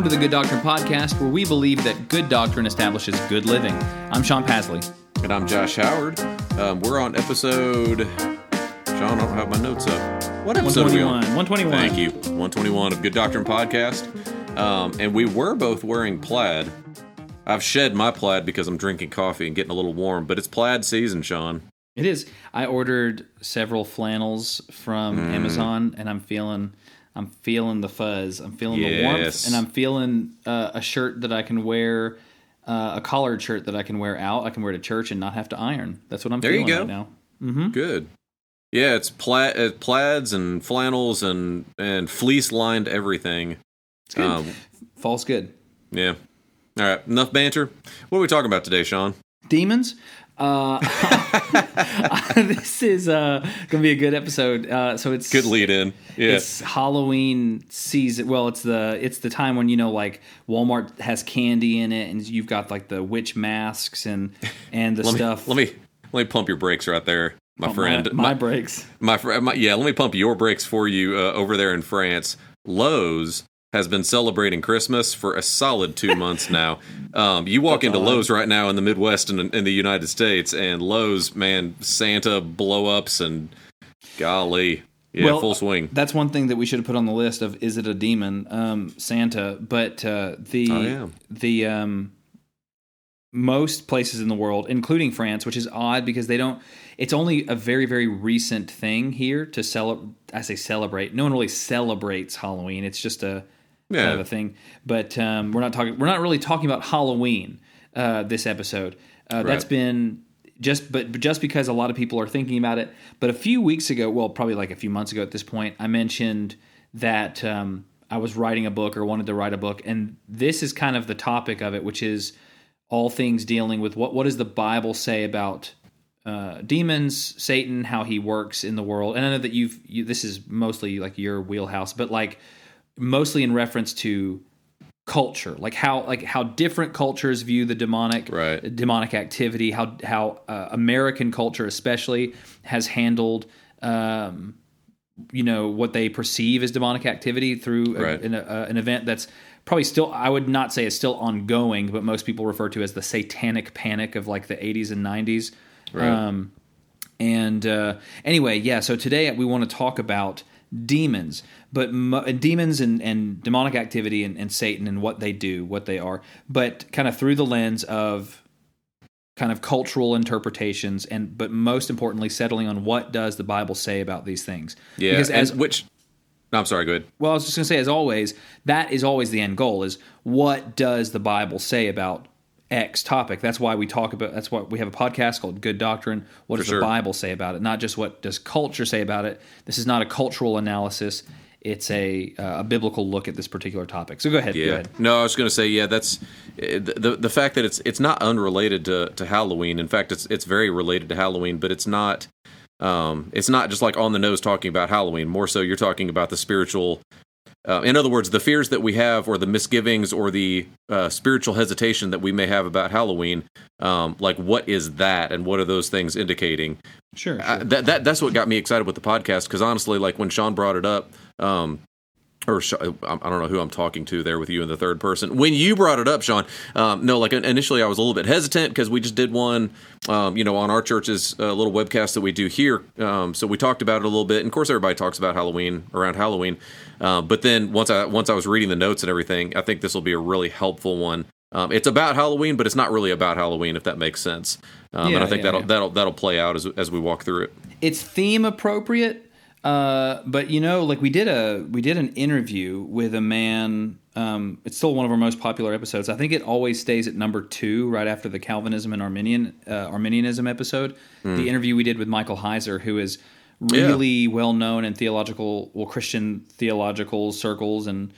the Good Doctrine Podcast, where we believe that good doctrine establishes good living. I'm Sean Pasley. And I'm Josh Howard. We're on episode... Sean, I don't have my notes up. What episode are we on? 121. Thank you. 121 of Good Doctrine Podcast. And we were both wearing plaid. I've shed my plaid because I'm drinking coffee and getting a little warm, but it's plaid season, Sean. It is. I ordered several flannels from Amazon, and I'm feeling the fuzz. I'm feeling the warmth, and I'm feeling a shirt that I can wear, a collared shirt that I can wear out. I can wear to church and not have to iron. That's what I'm feeling right now. Mm-hmm. Good. Yeah, it's plaids and flannels and fleece-lined everything. It's good. Fall's good. Yeah. All right, enough banter. What are we talking about today, Sean? Demons. This is going to be a good episode. So it's good lead in. Yeah. It's Halloween season. Well, it's the time when, like Walmart has candy in it, and you've got like the witch masks and the stuff. Let me pump your brakes right there, my friend. My brakes. My friend. Yeah. Let me pump your brakes for you over there in France. Lowe's has been celebrating Christmas for a solid 2 months now. You walk into Lowe's right now in the Midwest and in the United States, and Lowe's, man, Santa blow-ups and golly, full swing. That's one thing that we should have put on the list of, is it a demon? Santa. But the most places in the world, including France, which is odd because it's only a very, very recent thing here to celebrate. No one really celebrates Halloween. It's just kind of a thing. But we're not really talking about Halloween this episode. Right. That's been just because a lot of people are thinking about it. But a few weeks ago, well, probably like a few months ago at this point, I mentioned that I was writing a book or wanted to write a book, and this is kind of the topic of it, which is all things dealing with what does the Bible say about demons, Satan, how he works in the world. And I know that this is mostly like your wheelhouse, but like mostly in reference to culture, like how different cultures view the demonic activity, how American culture especially has handled what they perceive as demonic activity through an event that's probably still, I would not say is still ongoing, but most people refer to as the satanic panic of like the 80s and 90s. Right. Anyway, so today we want to talk about demons, but demons and demonic activity and Satan and what they do, what they are, but kind of through the lens of kind of cultural interpretations, but most importantly, settling on what does the Bible say about these things. Yeah, because I'm sorry, go ahead. Well, I was just going to say, as always, that is always the end goal, is what does the Bible say about X topic? That's why we have a podcast called Good Doctrine. What does the Bible say about it? Not just what does culture say about it. This is not a cultural analysis. It's a biblical look at this particular topic. So go ahead. Yeah. Go ahead. No, I was going to say, that's the fact that it's not unrelated to Halloween. In fact, it's very related to Halloween, but it's not just like on the nose talking about Halloween. More so, you're talking about the spiritual. In other words, the fears that we have, or the misgivings, or the spiritual hesitation that we may have about Halloween. Like, what is that, and what are those things indicating? Sure. That's what got me excited with the podcast, because honestly, like when Sean brought it up, I don't know who I'm talking to there with you in the third person. When you brought it up, Sean, initially I was a little bit hesitant because we just did one, on our church's little webcast that we do here. So we talked about it a little bit. And of course, everybody talks about Halloween around Halloween. But then once I was reading the notes and everything, I think this will be a really helpful one. It's about Halloween, but it's not really about Halloween, if that makes sense. And I think that'll play out as we walk through it. It's theme appropriate. But we did an interview with a man. It's still one of our most popular episodes. I think it always stays at number 2, right after the Calvinism and Arminianism episode. The interview we did with Michael Heiser, who is really well known in Christian theological circles and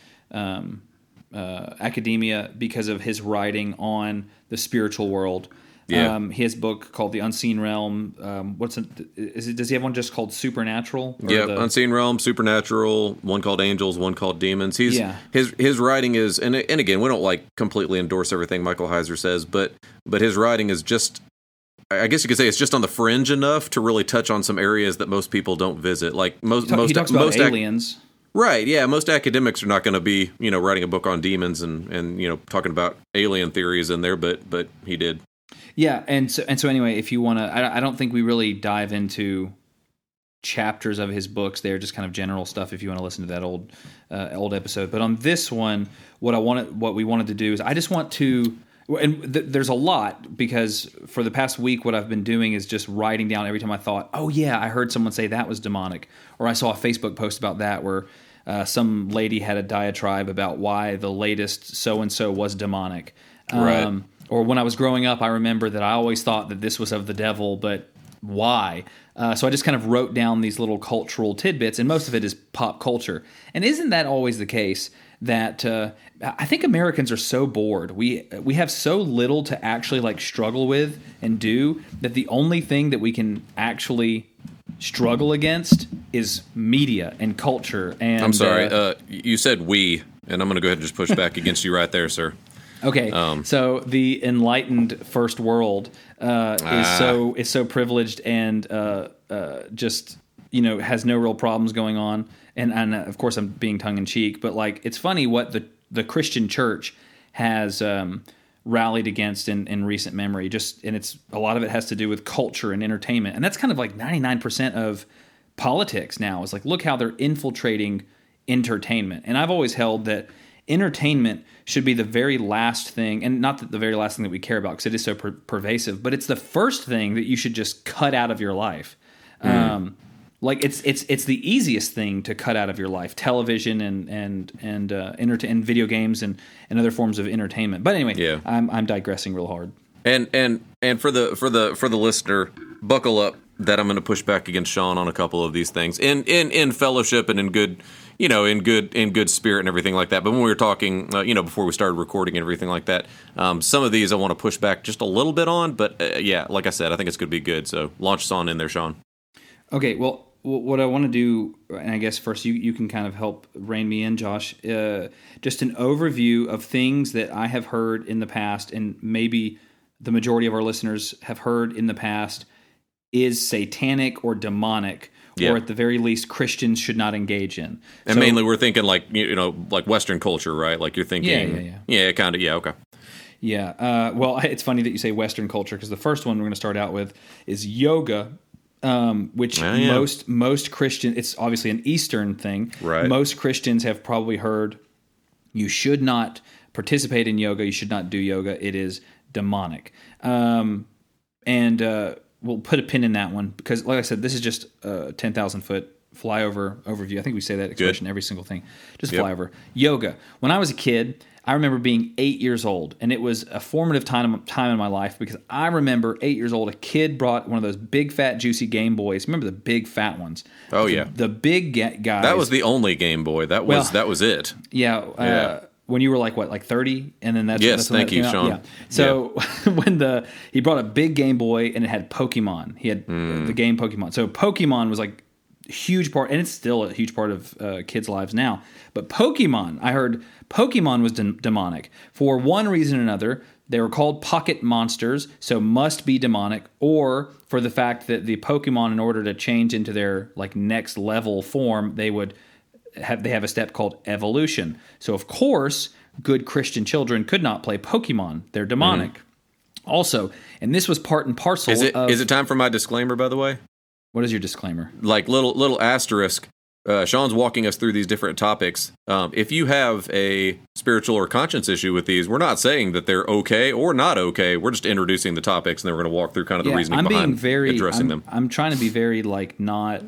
academia because of his writing on the spiritual world. Yeah. He has a book called The Unseen Realm. Does he have one just called Supernatural? Yeah, Unseen Realm, Supernatural, one called Angels, one called Demons. His writing is, and again, we don't like completely endorse everything Michael Heiser says, but his writing is just, I guess you could say it's just on the fringe enough to really touch on some areas that most people don't visit. Like he talks about aliens. Right. Yeah. Most academics are not going to be, writing a book on demons and talking about alien theories in there, but he did. Yeah. And so anyway, if you want to, I don't think we really dive into chapters of his books. They're just kind of general stuff if you want to listen to that old episode. But on this one, what we wanted to do is I just want to, and there's a lot, because for the past week, what I've been doing is just writing down every time I thought, oh yeah, I heard someone say that was demonic, or I saw a Facebook post about that where some lady had a diatribe about why the latest so-and-so was demonic. Right. Or when I was growing up, I remember that I always thought that this was of the devil, but why? So I just kind of wrote down these little cultural tidbits, and most of it is pop culture. And isn't that always the case? That I think Americans are so bored. We have so little to actually like struggle with and do, that the only thing that we can actually struggle against is media and culture. And I'm sorry, you said we, and I'm going to go ahead and just push back against you right there, sir. Okay, so the enlightened first world is so privileged and just has no real problems going on. And of course I'm being tongue in cheek, but like it's funny what the Christian church has rallied against in recent memory. And it's a lot of it has to do with culture and entertainment, and that's kind of like 99% of politics now. Is like, look how they're infiltrating entertainment. And I've always held that entertainment should be the very last thing, and not the very last thing that we care about because it is so pervasive, but it's the first thing that you should just cut out of your life. Like it's the easiest thing to cut out of your life: television and video games and other forms of entertainment. But anyway, yeah. I'm digressing real hard. And for the listener, buckle up that I'm going to push back against Sean on a couple of these things in fellowship and in good spirit and everything like that. But when we were talking, before we started recording and everything like that, some of these I want to push back just a little bit on. But yeah, like I said, I think it's going to be good. So launch us on in there, Sean. Okay, well, what I want to do, and I guess first you can kind of help rein me in, Josh, just an overview of things that I have heard in the past, and maybe the majority of our listeners have heard in the past, is satanic or demonic, or at the very least Christians should not engage in. And mainly we're thinking like Western culture, right? Like you're thinking, kind of, okay. Yeah, well, it's funny that you say Western culture, because the first one we're going to start out with is yoga. Which most Christian, it's obviously an Eastern thing. Right. Most Christians have probably heard you should not participate in yoga. You should not do yoga. It is demonic. And we'll put a pin in that one because, like I said, this is just a 10,000 foot flyover overview. I think we say that expression every single thing. Just flyover. Yoga. When I was a kid, I remember being 8 years old, and it was a formative time in my life because I remember 8 years old, a kid brought one of those big, fat, juicy Game Boys. Remember the big, fat ones? Oh, yeah. The big guys. That was the only Game Boy. That was it. Yeah. When you were like 30, and then that's thank you, Sean. Yeah. So when he brought a big Game Boy, and it had Pokemon. He had the game Pokemon. So Pokemon was like huge part, and it's still a huge part of kids' lives now. But Pokemon, I heard Pokemon was demonic for one reason or another. They were called pocket monsters, so must be demonic, or for the fact that the Pokemon, in order to change into their like next level form, they have a step called evolution. So of course, good Christian children could not play Pokemon. They're demonic. Also, and this was part and parcel. Is it time for my disclaimer, by the way? What is your disclaimer? Like little asterisk. Sean's walking us through these different topics. If you have a spiritual or conscience issue with these, we're not saying that they're okay or not okay. We're just introducing the topics, and then we're going to walk through kind of the reasoning behind addressing them. I'm trying to be very not...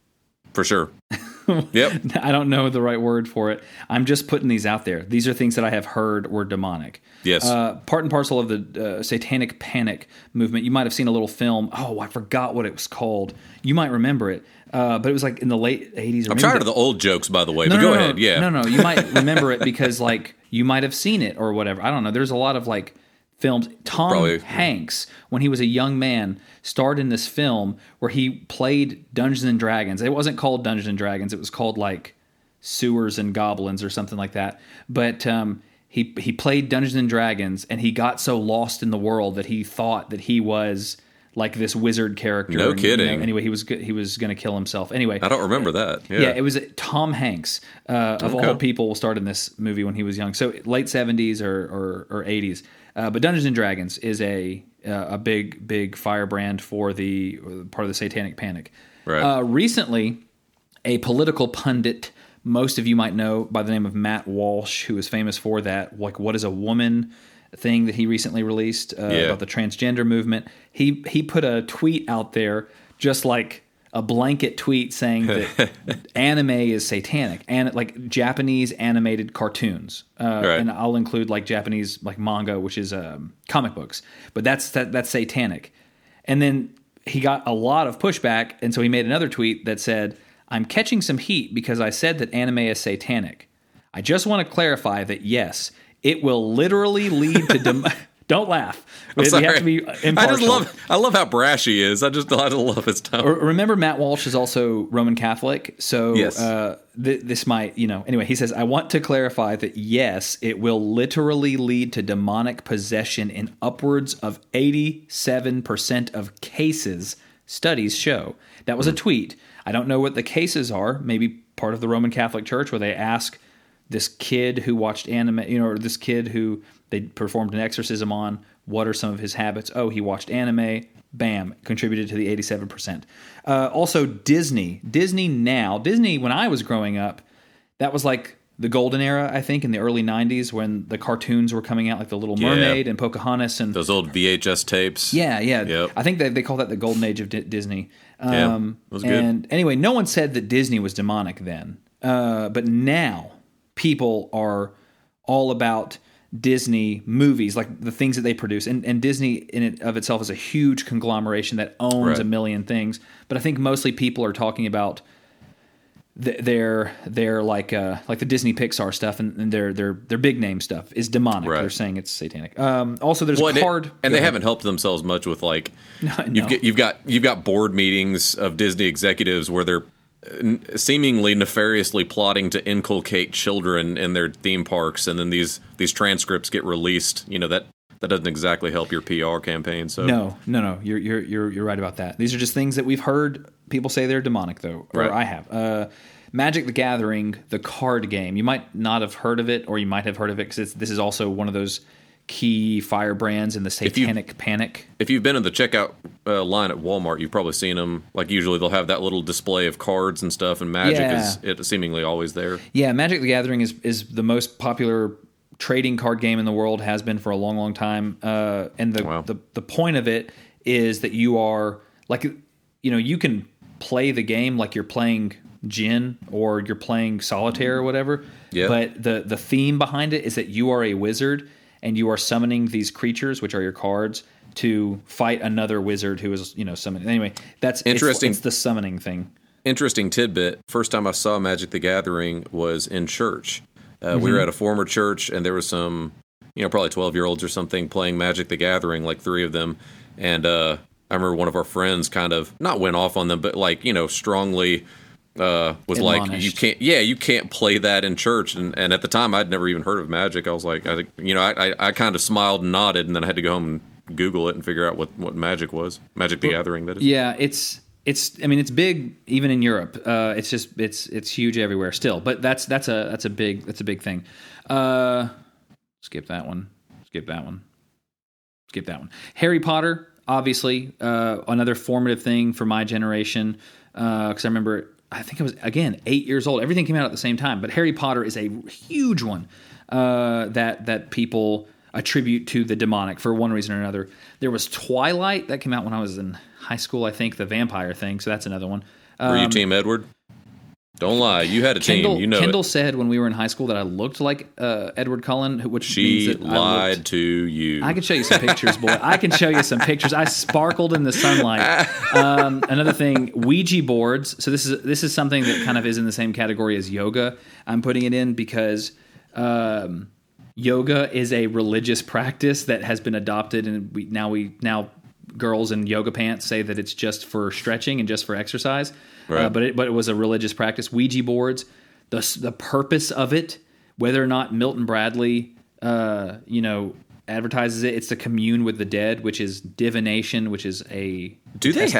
For sure. Yep. I don't know the right word for it. I'm just putting these out there. These are things that I have heard were demonic. Yes. Part and parcel of the satanic panic movement. You might have seen a little film. Oh, I forgot what it was called. You might remember it. But it was like in the late 80s. I'm tired of the old jokes, by the way, but go ahead. Yeah. No. You might remember it because like you might have seen it or whatever. I don't know. There's a lot of like films. Tom Hanks, when he was a young man, starred in this film where he played Dungeons and Dragons. It wasn't called Dungeons and Dragons. It was called like Sewers and Goblins or something like that. But he played Dungeons and Dragons, and he got so lost in the world that he thought that he was like this wizard character. No kidding. Anyway, he was going to kill himself. Anyway, I don't remember that. Yeah, it was Tom Hanks of all people started in this movie when he was young. So late 70s or 80s. But Dungeons and Dragons is a big firebrand for the part of the Satanic Panic. Right. Recently, a political pundit, most of you might know by the name of Matt Walsh, who is famous for that, like What is a Woman thing that he recently released about the transgender movement. He put a tweet out there, just like a blanket tweet saying that anime is satanic, and like Japanese animated cartoons, and I'll include like Japanese like manga, which is comic books, but that's satanic. And then he got a lot of pushback, and so he made another tweet that said, "I'm catching some heat because I said that anime is satanic. I just want to clarify that yes, it will literally lead to don't laugh. I'm sorry. You have to be impartial. I love how brash he is. I just love his tone. Remember, Matt Walsh is also Roman Catholic, so yes. This might, anyway, he says, I want to clarify that yes, it will literally lead to demonic possession in upwards of 87% of cases, studies show. That was a tweet. I don't know what the cases are, maybe part of the Roman Catholic Church where they ask this kid who watched anime, or this kid who they performed an exorcism on, what are some of his habits? Oh, he watched anime. Bam, contributed to the 87%. Also, Disney. Disney, when I was growing up, that was like the golden era, I think, in the early 90s when the cartoons were coming out, like The Little Mermaid and Pocahontas. And those old VHS tapes. Yeah. Yep. I think they call that the golden age of Disney. It was good. And anyway, no one said that Disney was demonic then. But now people are all about Disney movies, like the things that they produce, and Disney in and of itself is a huge conglomeration that owns a million things. But I think mostly people are talking about their like the Disney Pixar stuff and their big name stuff is demonic. They're saying it's satanic. Also, there's a card, and they haven't helped themselves much with like you've got board meetings of Disney executives where they're seemingly nefariously plotting to inculcate children in their theme parks, and then these transcripts get released. That doesn't exactly help your PR campaign. So no, you're right about that. These are just things that we've heard people say they're demonic, though, or I have. Magic the Gathering, the card game. You might not have heard of it, or you might have heard of it because this is also one of those key firebrands in the Satanic Panic. If you've been in the checkout line at Walmart, you've probably seen them. Like usually they'll have that little display of cards and stuff, and Magic is seemingly always there. Yeah, Magic the Gathering is the most popular trading card game in the world, has been for a long, long time. And the point of it is that you are like, you can play the game like you're playing Gin or you're playing Solitaire or whatever. Yeah. But the theme behind it is that you are a wizard and you are summoning these creatures, which are your cards, to fight another wizard who is, summoning. Anyway, that's interesting. It's the summoning thing. Interesting tidbit. First time I saw Magic the Gathering was in church. We were at a former church, and there was some, probably 12-year-olds or something playing Magic the Gathering, like 3 of them. And I remember one of our friends kind of, not went off on them, but like, strongly was admonished. Like, you can't play that in church. And at the time, I'd never even heard of Magic. I was like, I kind of smiled and nodded, and then I had to go home and Google it and figure out what Magic was. Magic the Gathering, that is. Yeah, it's big even in Europe. It's huge everywhere still. But that's a big thing. Skip that one. Harry Potter, obviously, another formative thing for my generation. Because I remember, I think I was, again, 8 years old. Everything came out at the same time. But Harry Potter is a huge one that people attribute to the demonic for one reason or another. There was Twilight that came out when I was in high school, I think, the vampire thing. So that's another one. Were you Team Edward? Don't lie, you had a team. Kendall said when we were in high school that I looked like Edward Cullen, which means that lied to you. I can show you some pictures, boy. I can show you some pictures. I sparkled in the sunlight. Another thing, Ouija boards. So this is something that kind of is in the same category as yoga. I'm putting it in because yoga is a religious practice that has been adopted, and now girls in yoga pants say that it's just for stretching and just for exercise. Right. But it was a religious practice. Ouija boards, the purpose of it, whether or not Milton Bradley, advertises it. It's to commune with the dead, which is divination, which is a. Do they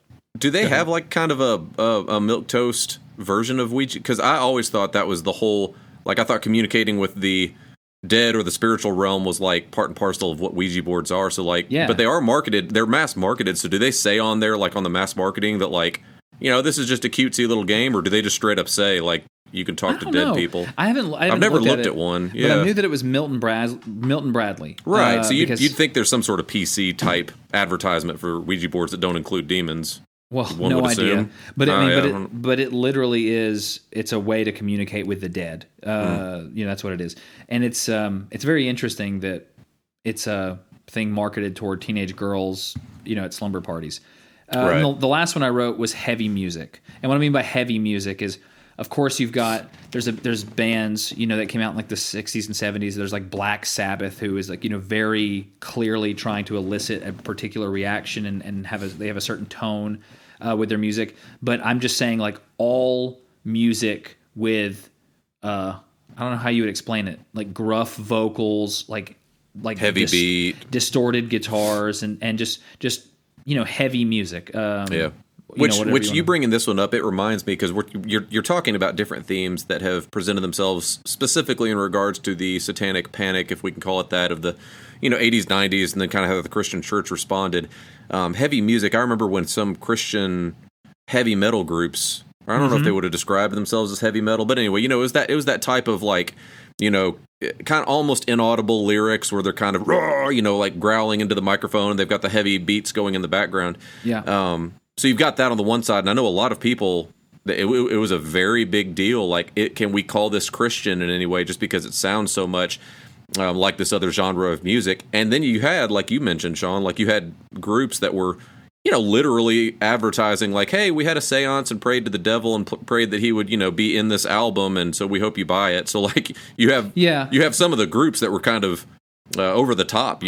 have like kind of a milquetoast version of Ouija? Because I always thought that was the whole. Like I thought communicating with the dead or the spiritual realm was like part and parcel of what Ouija boards are. So like, but they are marketed. They're mass marketed. So do they say on there, like on the mass marketing, that like, this is just a cutesy little game, or do they just straight up say like you can talk to dead people? I've never looked at one. Yeah, but I knew that it was Milton Bradley. Right. So you'd think there's some sort of PC type advertisement for Ouija boards that don't include demons. Well, no idea. But but it literally is. It's a way to communicate with the dead. That's what it is, and it's very interesting that it's a thing marketed toward teenage girls. At slumber parties. Right. And the last one I wrote was heavy music, and what I mean by heavy music is, of course, you've got there's bands that came out in like the 60s and 70s. There's like Black Sabbath, who is like very clearly trying to elicit a particular reaction and they have a certain tone with their music. But I'm just saying, like, all music with I don't know how you would explain it, like gruff vocals, like heavy beat, distorted guitars, and just heavy music. Which you bringing this one up, it reminds me, because you're talking about different themes that have presented themselves specifically in regards to the satanic panic, if we can call it that, of the 80s, 90s, and then kind of how the Christian church responded. Heavy music. I remember when some Christian heavy metal groups, I don't know if they would have described themselves as heavy metal, but anyway, it was that type of like, kind of almost inaudible lyrics where they're kind of raw, like growling into the microphone. They've got the heavy beats going in the background. Yeah. So you've got that on the one side, and I know a lot of people, it was a very big deal. Like, can we call this Christian in any way, just because it sounds so much like this other genre of music? And then you had, like you mentioned, Sean, like you had groups that were, literally advertising like, hey, we had a seance and prayed to the devil and prayed that he would, be in this album, and so we hope you buy it. So like you have some of the groups that were kind of over the top,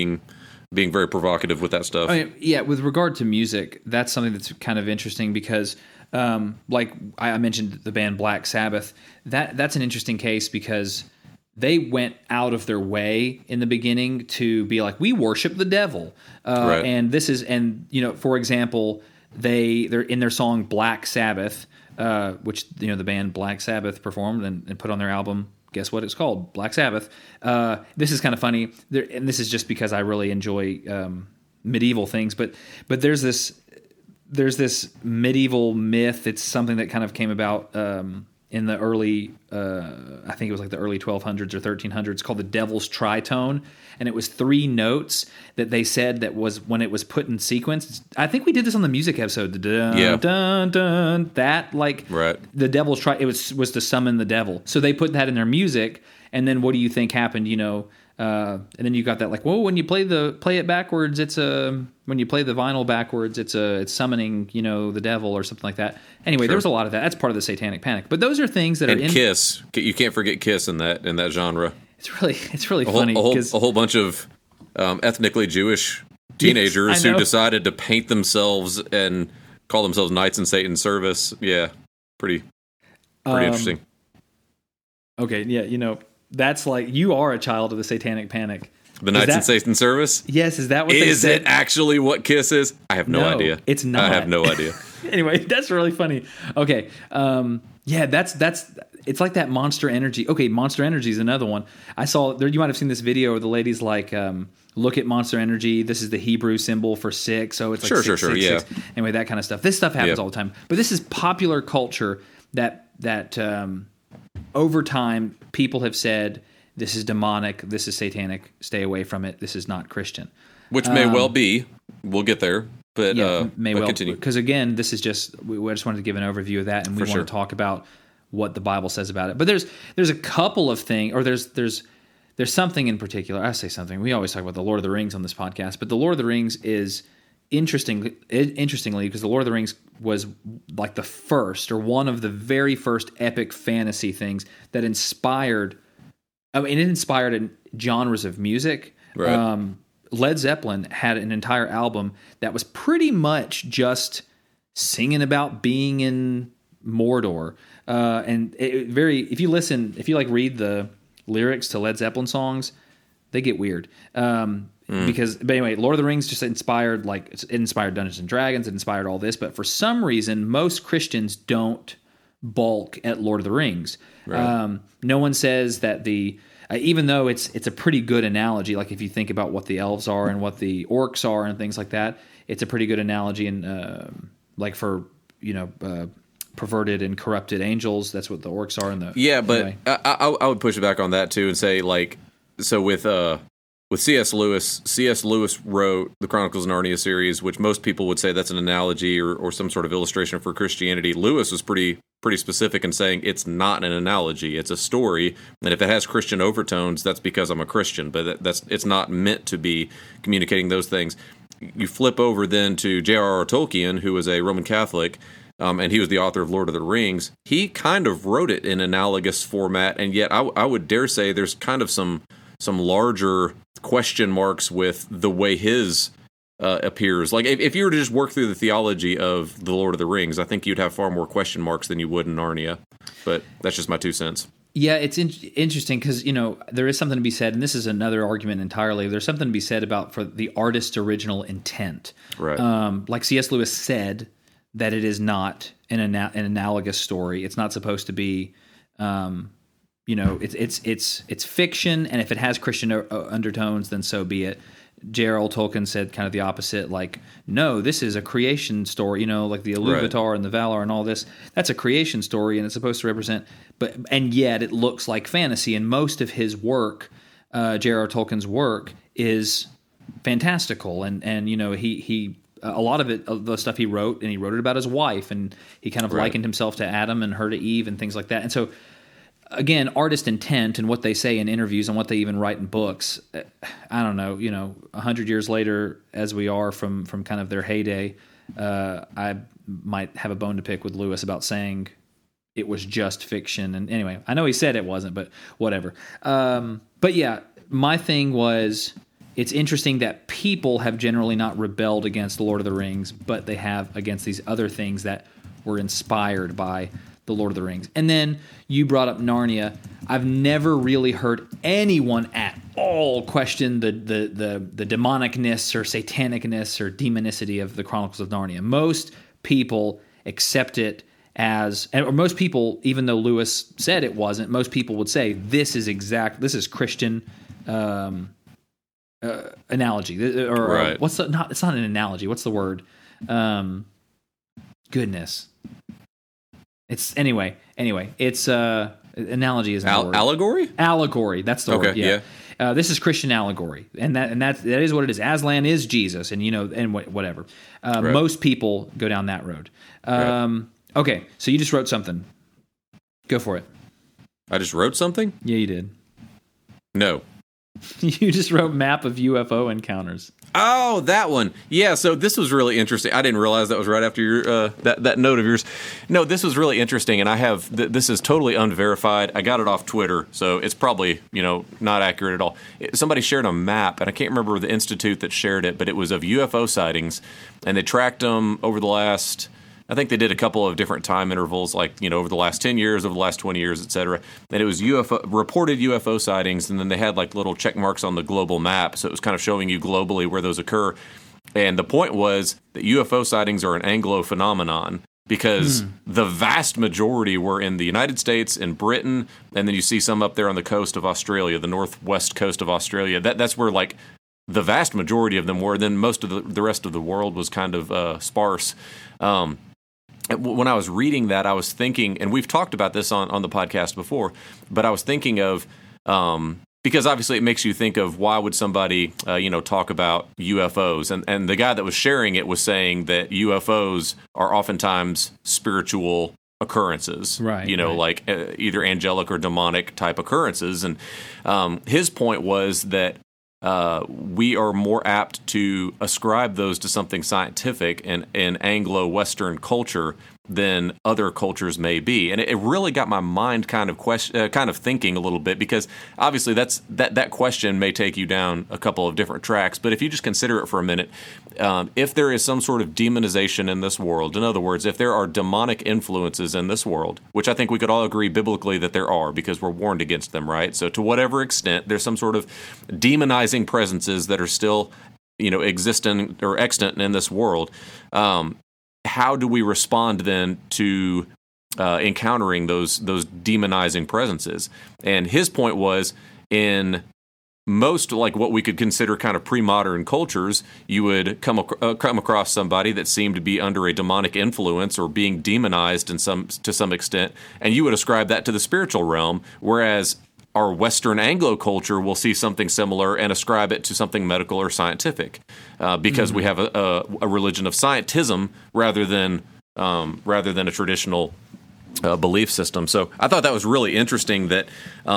being very provocative with that stuff. With regard to music, that's something that's kind of interesting because, like I mentioned the band Black Sabbath, that's an interesting case because they went out of their way in the beginning to be like, we worship the devil. Right. And for example, they're in their song Black Sabbath, which, the band Black Sabbath performed and put on their album. Guess what it's called? Black Sabbath. This is kind of funny, and this is just because I really enjoy medieval things. But there's this medieval myth. It's something that kind of came about in the early, I think it was like the early 1200s or 1300s, called the Devil's Tritone, and it was 3 notes that they said that was when it was put in sequence. I think we did this on the music episode. Dun, dun, dun, that like right. The Devil's It was to summon the devil. So they put that in their music, and then what do you think happened? And then you got that like, whoa, when you play it backwards, when you play the vinyl backwards, it's summoning, the devil or something like that. Anyway, There was a lot of that. That's part of the satanic panic. But those are things that are in Kiss. You can't forget Kiss in that genre. It's really funny because a whole bunch of ethnically Jewish teenagers who decided to paint themselves and call themselves Knights in Satan's Service. Yeah, pretty interesting. Okay, yeah, that's like, you are a child of the satanic panic. The Knights in Satan's Service? Yes, is that what they said? Is it actually what Kiss is? I have no idea. It's not. I have no idea. Anyway, that's really funny. Okay, that's it's like that Monster Energy. Okay, Monster Energy is another one. I saw there. You might have seen this video where the lady's like, look at Monster Energy. This is the Hebrew symbol for 6. So it's like sure, yeah. 6. Anyway, that kind of stuff. This stuff happens all the time. But this is popular culture that over time people have said, this is demonic, this is satanic, stay away from it, this is not Christian. Which may well be. We'll get there. But may well continue. Because again, this is just, we just wanted to give an overview of that, and we want to talk about what the Bible says about it. But there's a couple of things, or there's something in particular. I say something. We always talk about the Lord of the Rings on this podcast, but the Lord of the Rings is interestingly, because the Lord of the Rings was like the first, or one of the very first epic fantasy things that inspired. I mean, it inspired in genres of music. Right. Led Zeppelin had an entire album that was pretty much just singing about being in Mordor. And if you like read the lyrics to Led Zeppelin songs, They get weird. But anyway, Lord of the Rings just inspired, like, it inspired Dungeons and Dragons, it inspired all this, but for some reason, most Christians don't balk at Lord of the Rings. Right. No one says that even though it's a pretty good analogy, like if you think about what the elves are and what the orcs are and things like that, it's a pretty good analogy. And like for perverted and corrupted angels, that's what the orcs are. But I would push back on that too and say, like, so with C.S. Lewis wrote the Chronicles of Narnia series, which most people would say that's an analogy or some sort of illustration for Christianity. Lewis was pretty specific in saying it's not an analogy, it's a story, and if it has Christian overtones, that's because I'm a Christian, but it's not meant to be communicating those things. You flip over then to J.R.R. Tolkien, who was a Roman Catholic, and he was the author of Lord of the Rings. He kind of wrote it in analogous format, and yet I would dare say there's kind of some larger question marks with the way his appears. Like, if you were to just work through the theology of the Lord of the Rings, I think you'd have far more question marks than you would in Narnia. But that's just my 2 cents. Yeah, it's interesting because, there is something to be said, and this is another argument entirely. There's something to be said about for the artist's original intent. Right. Like C.S. Lewis said that it is not an analogous story. It's not supposed to be, it's fiction, and if it has Christian undertones, then so be it. J.R.R. Tolkien said kind of the opposite, like, no, this is a creation story, like the Iluvatar and the Valar and all this. That's a creation story, and it's supposed to represent, and yet it looks like fantasy. And most of his work, J.R.R. Tolkien's work, is fantastical, and he a lot of it, the stuff he wrote, and he wrote it about his wife, and he kind of likened himself to Adam and her to Eve and things like that. And so, again, artist intent and what they say in interviews and what they even write in books, I don't know, 100 years later, as we are from kind of their heyday, I might have a bone to pick with Lewis about saying it was just fiction. And anyway, I know he said it wasn't, but whatever. But yeah, my thing was, it's interesting that people have generally not rebelled against The Lord of the Rings, but they have against these other things that were inspired by The Lord of the Rings. And then you brought up Narnia. I've never really heard anyone at all question the demonicness or satanicness or demonicity of the Chronicles of Narnia. Most people accept it as, or most people, even though Lewis said it wasn't, most people would say this is Christian analogy, or it's not an analogy. What's the word? Goodness. It's anyway. It's analogy is allegory. Allegory. That's the word. Yeah. This is Christian allegory, and that is what it is. Aslan is Jesus, and and whatever. Most people go down that road. Okay, so you just wrote something. Go for it. I just wrote something? Yeah, you did. No. You just wrote map of UFO encounters. Oh, that one. Yeah, so this was really interesting. I didn't realize that was right after your that note of yours. No, this was really interesting, and I have this is totally unverified. I got it off Twitter, so it's probably not accurate at all. Somebody shared a map, and I can't remember the institute that shared it, but it was of UFO sightings, and they tracked them over the last. I think they did a couple of different time intervals, like, over the last 10 years, over the last 20 years, et cetera. And it was reported UFO sightings, and then they had like little check marks on the global map. So it was kind of showing you globally where those occur. And the point was that UFO sightings are an Anglo phenomenon because the vast majority were in the United States and Britain. And then you see some up there on the coast of Australia, the northwest coast of Australia. That's where like the vast majority of them were. Then most of the rest of the world was kind of sparse. When I was reading that, I was thinking, and we've talked about this on the podcast before, but I was thinking of, because obviously it makes you think of why would somebody, talk about UFOs? And the guy that was sharing it was saying that UFOs are oftentimes spiritual occurrences, right? Like either angelic or demonic type occurrences. And his point was that we are more apt to ascribe those to something scientific in Anglo-Western culture than other cultures may be. And it really got my mind kind of thinking a little bit, because obviously that question may take you down a couple of different tracks. But if you just consider it for a minute, if there is some sort of demonization in this world, in other words, if there are demonic influences in this world, which I think we could all agree biblically that there are, because we're warned against them, right? So to whatever extent there's some sort of demonizing presences that are still, existent or extant in this world, how do we respond then to encountering those demonizing presences? And his point was, in most, like, what we could consider kind of pre-modern cultures, you would come across somebody that seemed to be under a demonic influence or being demonized to some extent, and you would ascribe that to the spiritual realm, whereas our Western Anglo culture will see something similar and ascribe it to something medical or scientific, because we have a religion of scientism rather than a traditional belief system. So I thought that was really interesting. That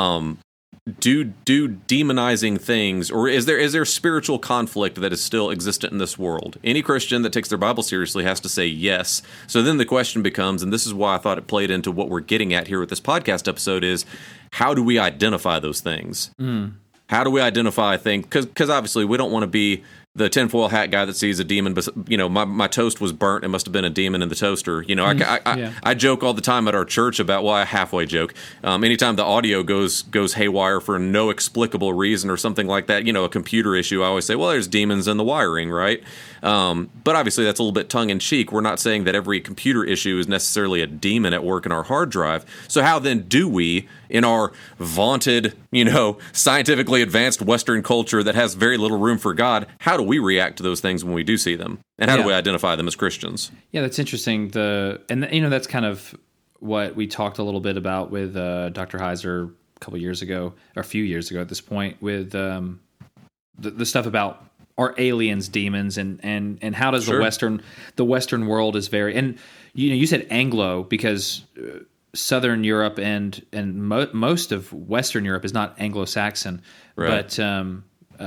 do demonizing things, or is there spiritual conflict that is still existent in this world? Any Christian that takes their Bible seriously has to say yes. So then the question becomes, and this is why I thought it played into what we're getting at here with this podcast episode, is how do we identify those things? How do we identify things? Because obviously we don't want to be the tinfoil hat guy that sees a demon, but my toast was burnt. It must have been a demon in the toaster. I joke all the time at our church about, well, I halfway joke. Anytime the audio goes haywire for no explicable reason or something like that, a computer issue, I always say, well, there's demons in the wiring, right? But obviously that's a little bit tongue in cheek. We're not saying that every computer issue is necessarily a demon at work in our hard drive. So how then do we, in our vaunted, scientifically advanced Western culture that has very little room for God, how do we react to those things when we do see them? And how do we identify them as Christians? Yeah, that's interesting. That's kind of what we talked a little bit about with Dr. Heiser a couple years ago, or a few years ago at this point, with the stuff about, are aliens demons, and how does the Western world is very, and you said Anglo, because Southern Europe and most of Western Europe is not Anglo-Saxon, right. But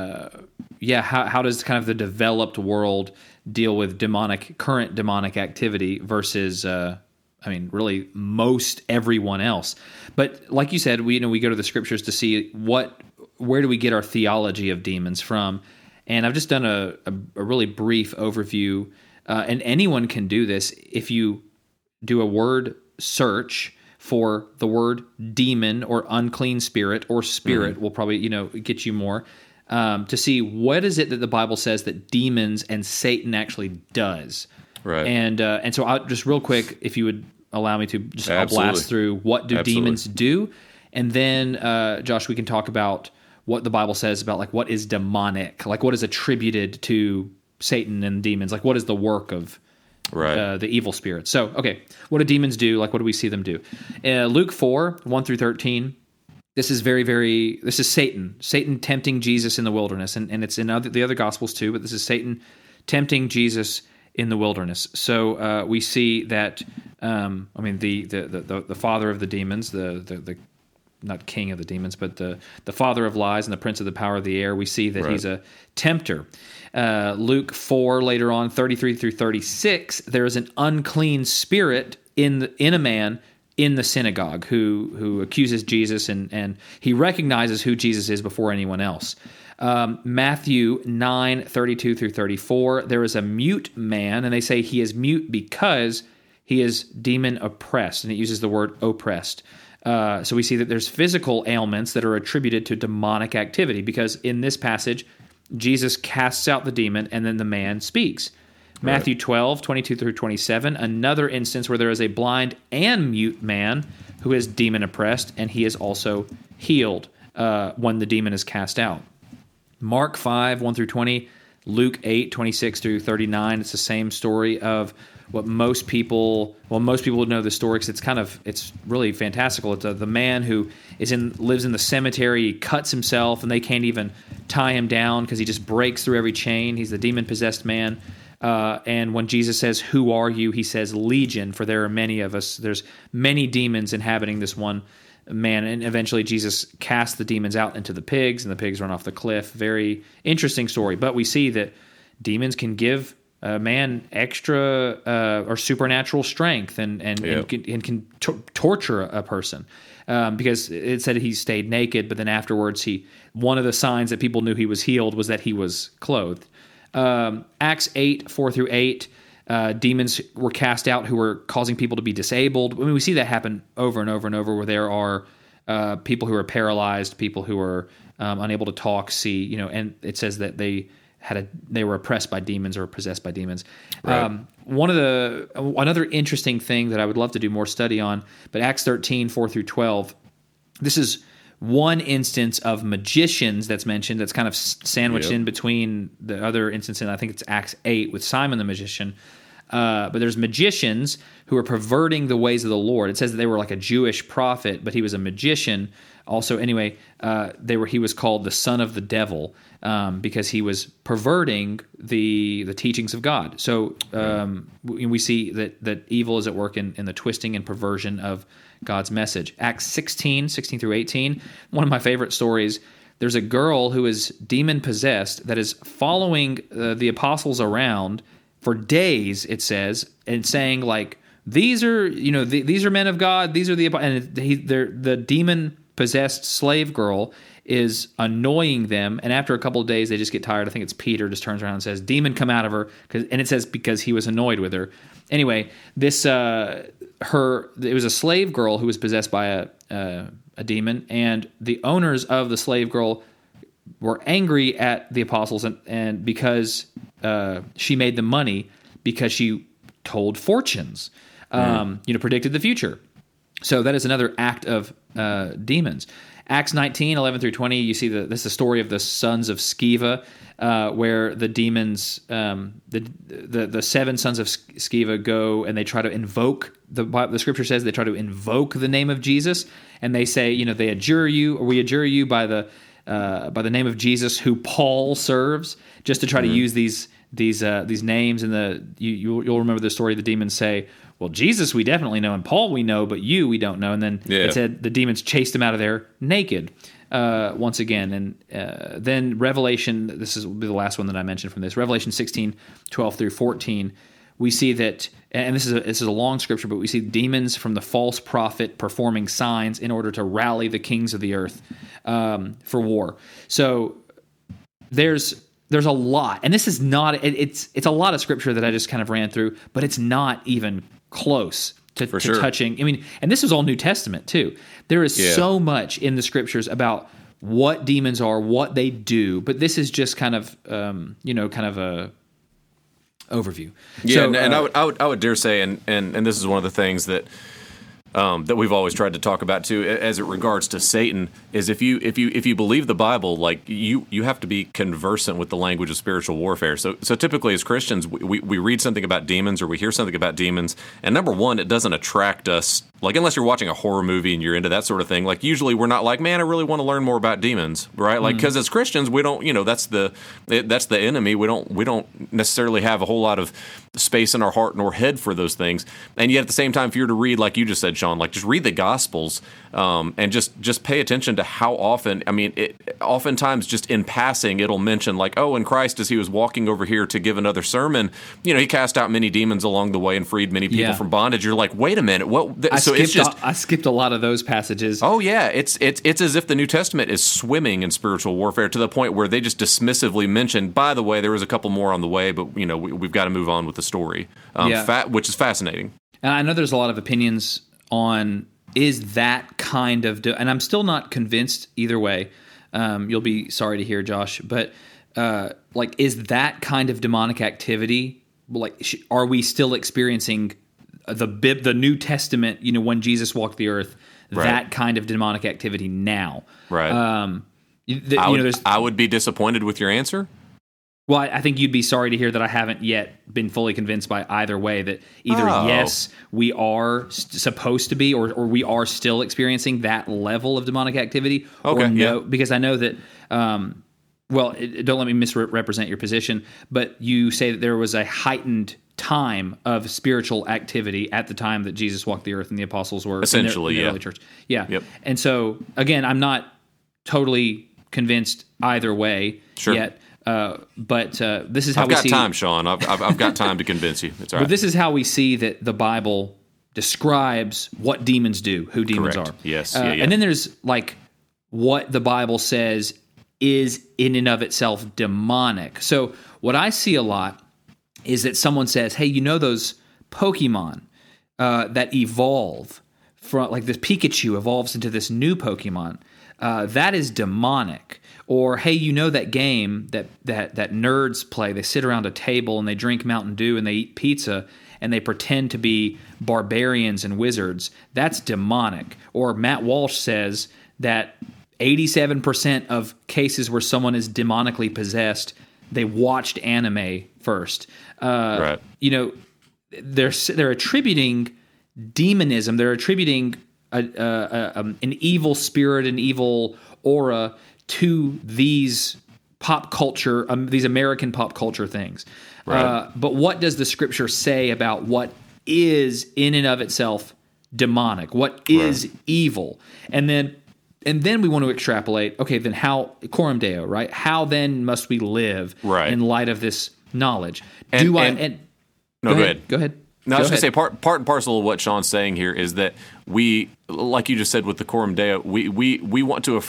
how does kind of the developed world deal with current demonic activity versus really most everyone else? But like you said, we go to the scriptures to see where do we get our theology of demons from. And I've just done a really brief overview, and anyone can do this. If you do a word search for the word demon or unclean spirit, or spirit will probably get you more, to see what is it that the Bible says that demons and Satan actually does. Right. And so I'll just real quick, if you would allow me to, just I'll blast through what do demons do, and then Josh, we can talk about what the Bible says about, like, what is demonic, like what is attributed to Satan and demons, like what is the work of the evil spirits. So, okay, what do demons do? Like, what do we see them do? Luke 4, 1 through 13, this is this is Satan tempting Jesus in the wilderness, and it's in the other Gospels too, but this is Satan tempting Jesus in the wilderness. So we see that, the father of the demons, the not king of the demons, but the father of lies and the prince of the power of the air, we see that he's a tempter. Luke 4, later on, 33 through 36, there is an unclean spirit in a man in the synagogue who accuses Jesus, and he recognizes who Jesus is before anyone else. Matthew 9, 32 through 34, there is a mute man, and they say he is mute because he is demon oppressed, and it uses the word oppressed. So we see that there's physical ailments that are attributed to demonic activity, because in this passage, Jesus casts out the demon and then the man speaks. Right. Matthew 12, 22 through 27, another instance where there is a blind and mute man who is demon oppressed, and he is also healed when the demon is cast out. Mark 5, 1 through 20, Luke 8, 26 through 39, it's the same story of what most people would know the story, because it's really fantastical. It's the man who lives in the cemetery, he cuts himself, and they can't even tie him down because he just breaks through every chain. He's the demon-possessed man. And when Jesus says, "Who are you?" he says, "Legion," for there are many of us. There's many demons inhabiting this one man. And eventually Jesus casts the demons out into the pigs, and the pigs run off the cliff. Very interesting story. But we see that demons can give a man extra or supernatural strength and can torture a person. Because it said he stayed naked, but then afterwards one of the signs that people knew he was healed was that he was clothed. Acts 8:4-8, demons were cast out who were causing people to be disabled. I mean, we see that happen over and over and over, where there are people who are paralyzed, people who are unable to talk, see, and it says that they were oppressed by demons or possessed by demons. Right. Another interesting thing that I would love to do more study on, but Acts 13:4-12, this is one instance of magicians that's mentioned that's kind of sandwiched in between the other instance, and I think it's Acts 8 with Simon the magician. But there's magicians who are perverting the ways of the Lord. It says that they were like a Jewish prophet, but he was a magician. Also, anyway, he was called the son of the devil because he was perverting the teachings of God. So we see that evil is at work in the twisting and perversion of God's message. Acts 16:16-18, one of my favorite stories. There's a girl who is demon-possessed that is following the apostles around for days, it says, and saying like, these are men of God, these are the demon-possessed slave girl is annoying them, and after a couple of days they just get tired. I think it's Peter just turns around and says, "Demon, come out of her," and it says because he was annoyed with her. Anyway, this it was a slave girl who was possessed by a demon, and the owners of the slave girl were angry at the apostles and because she made them money because she told fortunes, predicted the future. So that is another act of demons. Acts 19:11-20, you see this is the story of the sons of Sceva, where the demons, the 7 sons of Sceva go and they try to invoke, the scripture says they try to invoke the name of Jesus, and they say, we adjure you by the name of Jesus who Paul serves, just to try to use these names. And you'll remember the story. The demons say, well, Jesus we definitely know, and Paul we know, but you we don't know. And then it said the demons chased him out of there naked once again. And then Revelation, this will be the last one that I mentioned from this, Revelation 16:12-14, we see that, and this is a long scripture, but we see demons from the false prophet performing signs in order to rally the kings of the earth for war. So there's a lot, and this is not, it's a lot of scripture that I just kind of ran through, but it's not even close to touching. I mean, and this is all New Testament too. There is so much in the scriptures about what demons are, what they do, but this is just kind of, kind of a overview. Yeah, so, and I would dare say, and this is one of the things that we've always tried to talk about too, as it regards to Satan, is if you believe the Bible, like you have to be conversant with the language of spiritual warfare. So typically as Christians, we read something about demons or we hear something about demons, and number one, it doesn't attract us. Like unless you're watching a horror movie and you're into that sort of thing, like usually we're not like, man, I really want to learn more about demons, right? Like because as Christians, we don't, that's the enemy. We don't necessarily have a whole lot of space in our heart nor head for those things. And yet at the same time, if you're to read, like you just said, Sean, like just read the Gospels and just pay attention to how often, I mean, oftentimes just in passing, it'll mention like, oh, in Christ as he was walking over here to give another sermon, he cast out many demons along the way and freed many people from bondage. You're like, wait a minute, what? I skipped a lot of those passages. Oh yeah, it's as if the New Testament is swimming in spiritual warfare to the point where they just dismissively mention, by the way, there was a couple more on the way, but we've got to move on with the story, which is fascinating. And I know there's a lot of opinions on is that kind of, and I'm still not convinced either way. You'll be sorry to hear, Josh, but is that kind of demonic activity? Like, are we still experiencing the New Testament, when Jesus walked the earth, that kind of demonic activity now? Right. I would be disappointed with your answer. Well, I think you'd be sorry to hear that I haven't yet been fully convinced by either way, that either yes, we are supposed to be, or we are still experiencing that level of demonic activity, or no, because I know that, don't let me misrepresent your position, but you say that there was a heightened time of spiritual activity at the time that Jesus walked the earth and the apostles were essentially in the early church. Yeah. Yep. And so again, I'm not totally convinced either way yet. But this is how I've we got see time, Sean. I've got time to convince you. It's all right. But this is how we see that the Bible describes what demons do, who demons Correct. are. Yes. And then there's like what the Bible says is in and of itself demonic. So what I see a lot is that someone says, hey, you know those Pokemon that evolve from, like this Pikachu evolves into this new Pokemon, that is demonic. Or, hey, you know that game that nerds play, they sit around a table and they drink Mountain Dew and they eat pizza and they pretend to be barbarians and wizards, that's demonic. Or Matt Walsh says that 87% of cases where someone is demonically possessed, they watched anime first. Right. You know, they're attributing demonism. They're attributing an evil spirit, an evil aura to these pop culture, these American pop culture things. Right. But what does the Scripture say about what is in and of itself demonic? What is evil? And then we want to extrapolate, okay, then how, coram deo, right? How then must we live in light of this knowledge? Go ahead. Go ahead. No, I was going to say part and parcel of what Sean's saying here is that we, like you just said with the coram deo, we want to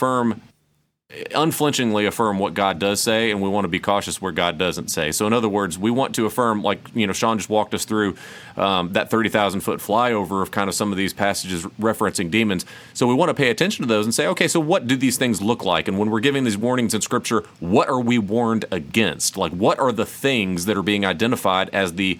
unflinchingly affirm what God does say, and we want to be cautious where God doesn't say. So in other words, we want to affirm, like, you know, Sean just walked us through that 30,000-foot flyover of kind of some of these passages referencing demons. So we want to pay attention to those and say, okay, so what do these things look like? And when we're giving these warnings in Scripture, what are we warned against? Like, what are the things that are being identified as the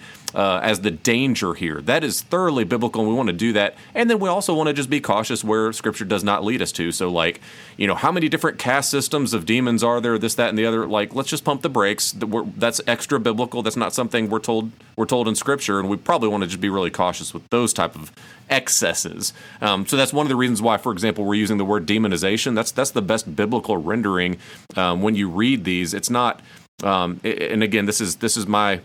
danger here? That is thoroughly biblical, and we want to do that. And then we also want to just be cautious where Scripture does not lead us to. So, like, you know, how many different caste systems of demons are there? This, that, and the other. Like, let's just pump the brakes. That's extra biblical. That's not something we're told in Scripture, and we probably want to just be really cautious with those type of excesses. So that's one of the reasons why, for example, we're using the word demonization. That's the best biblical rendering when you read these. It's not. And again, this is my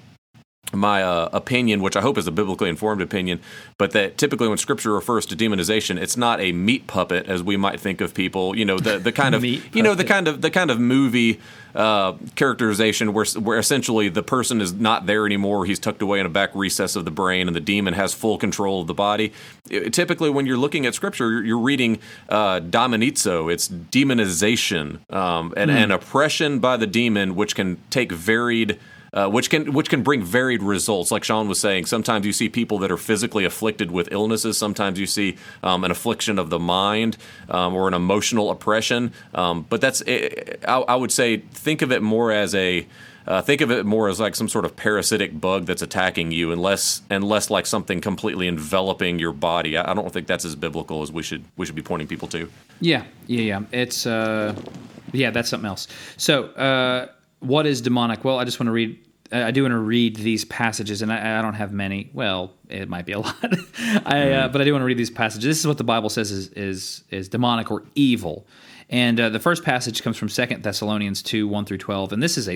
opinion, which I hope is a biblically informed opinion, but that typically when Scripture refers to demonization, it's not a meat puppet as we might think of people. You know, the kind of the kind of movie characterization where essentially the person is not there anymore. He's tucked away in a back recess of the brain, and the demon has full control of the body. Typically, when you're looking at Scripture, you're reading demonizo. It's demonization and oppression by the demon, which can take varied. Which can bring varied results. Like Sean was saying, sometimes you see people that are physically afflicted with illnesses. Sometimes you see an affliction of the mind or an emotional oppression. But that's, I would say, think of it more as like some sort of parasitic bug that's attacking you, and less like something completely enveloping your body. I don't think that's as biblical as we should be pointing people to. Yeah. It's that's something else. So. What is demonic? Well, I do want to read these passages, and I don't have many. Well, it might be a lot, but I do want to read these passages. This is what the Bible says is demonic or evil, and the first passage comes from 2 Thessalonians 2, 1 through 12, and this is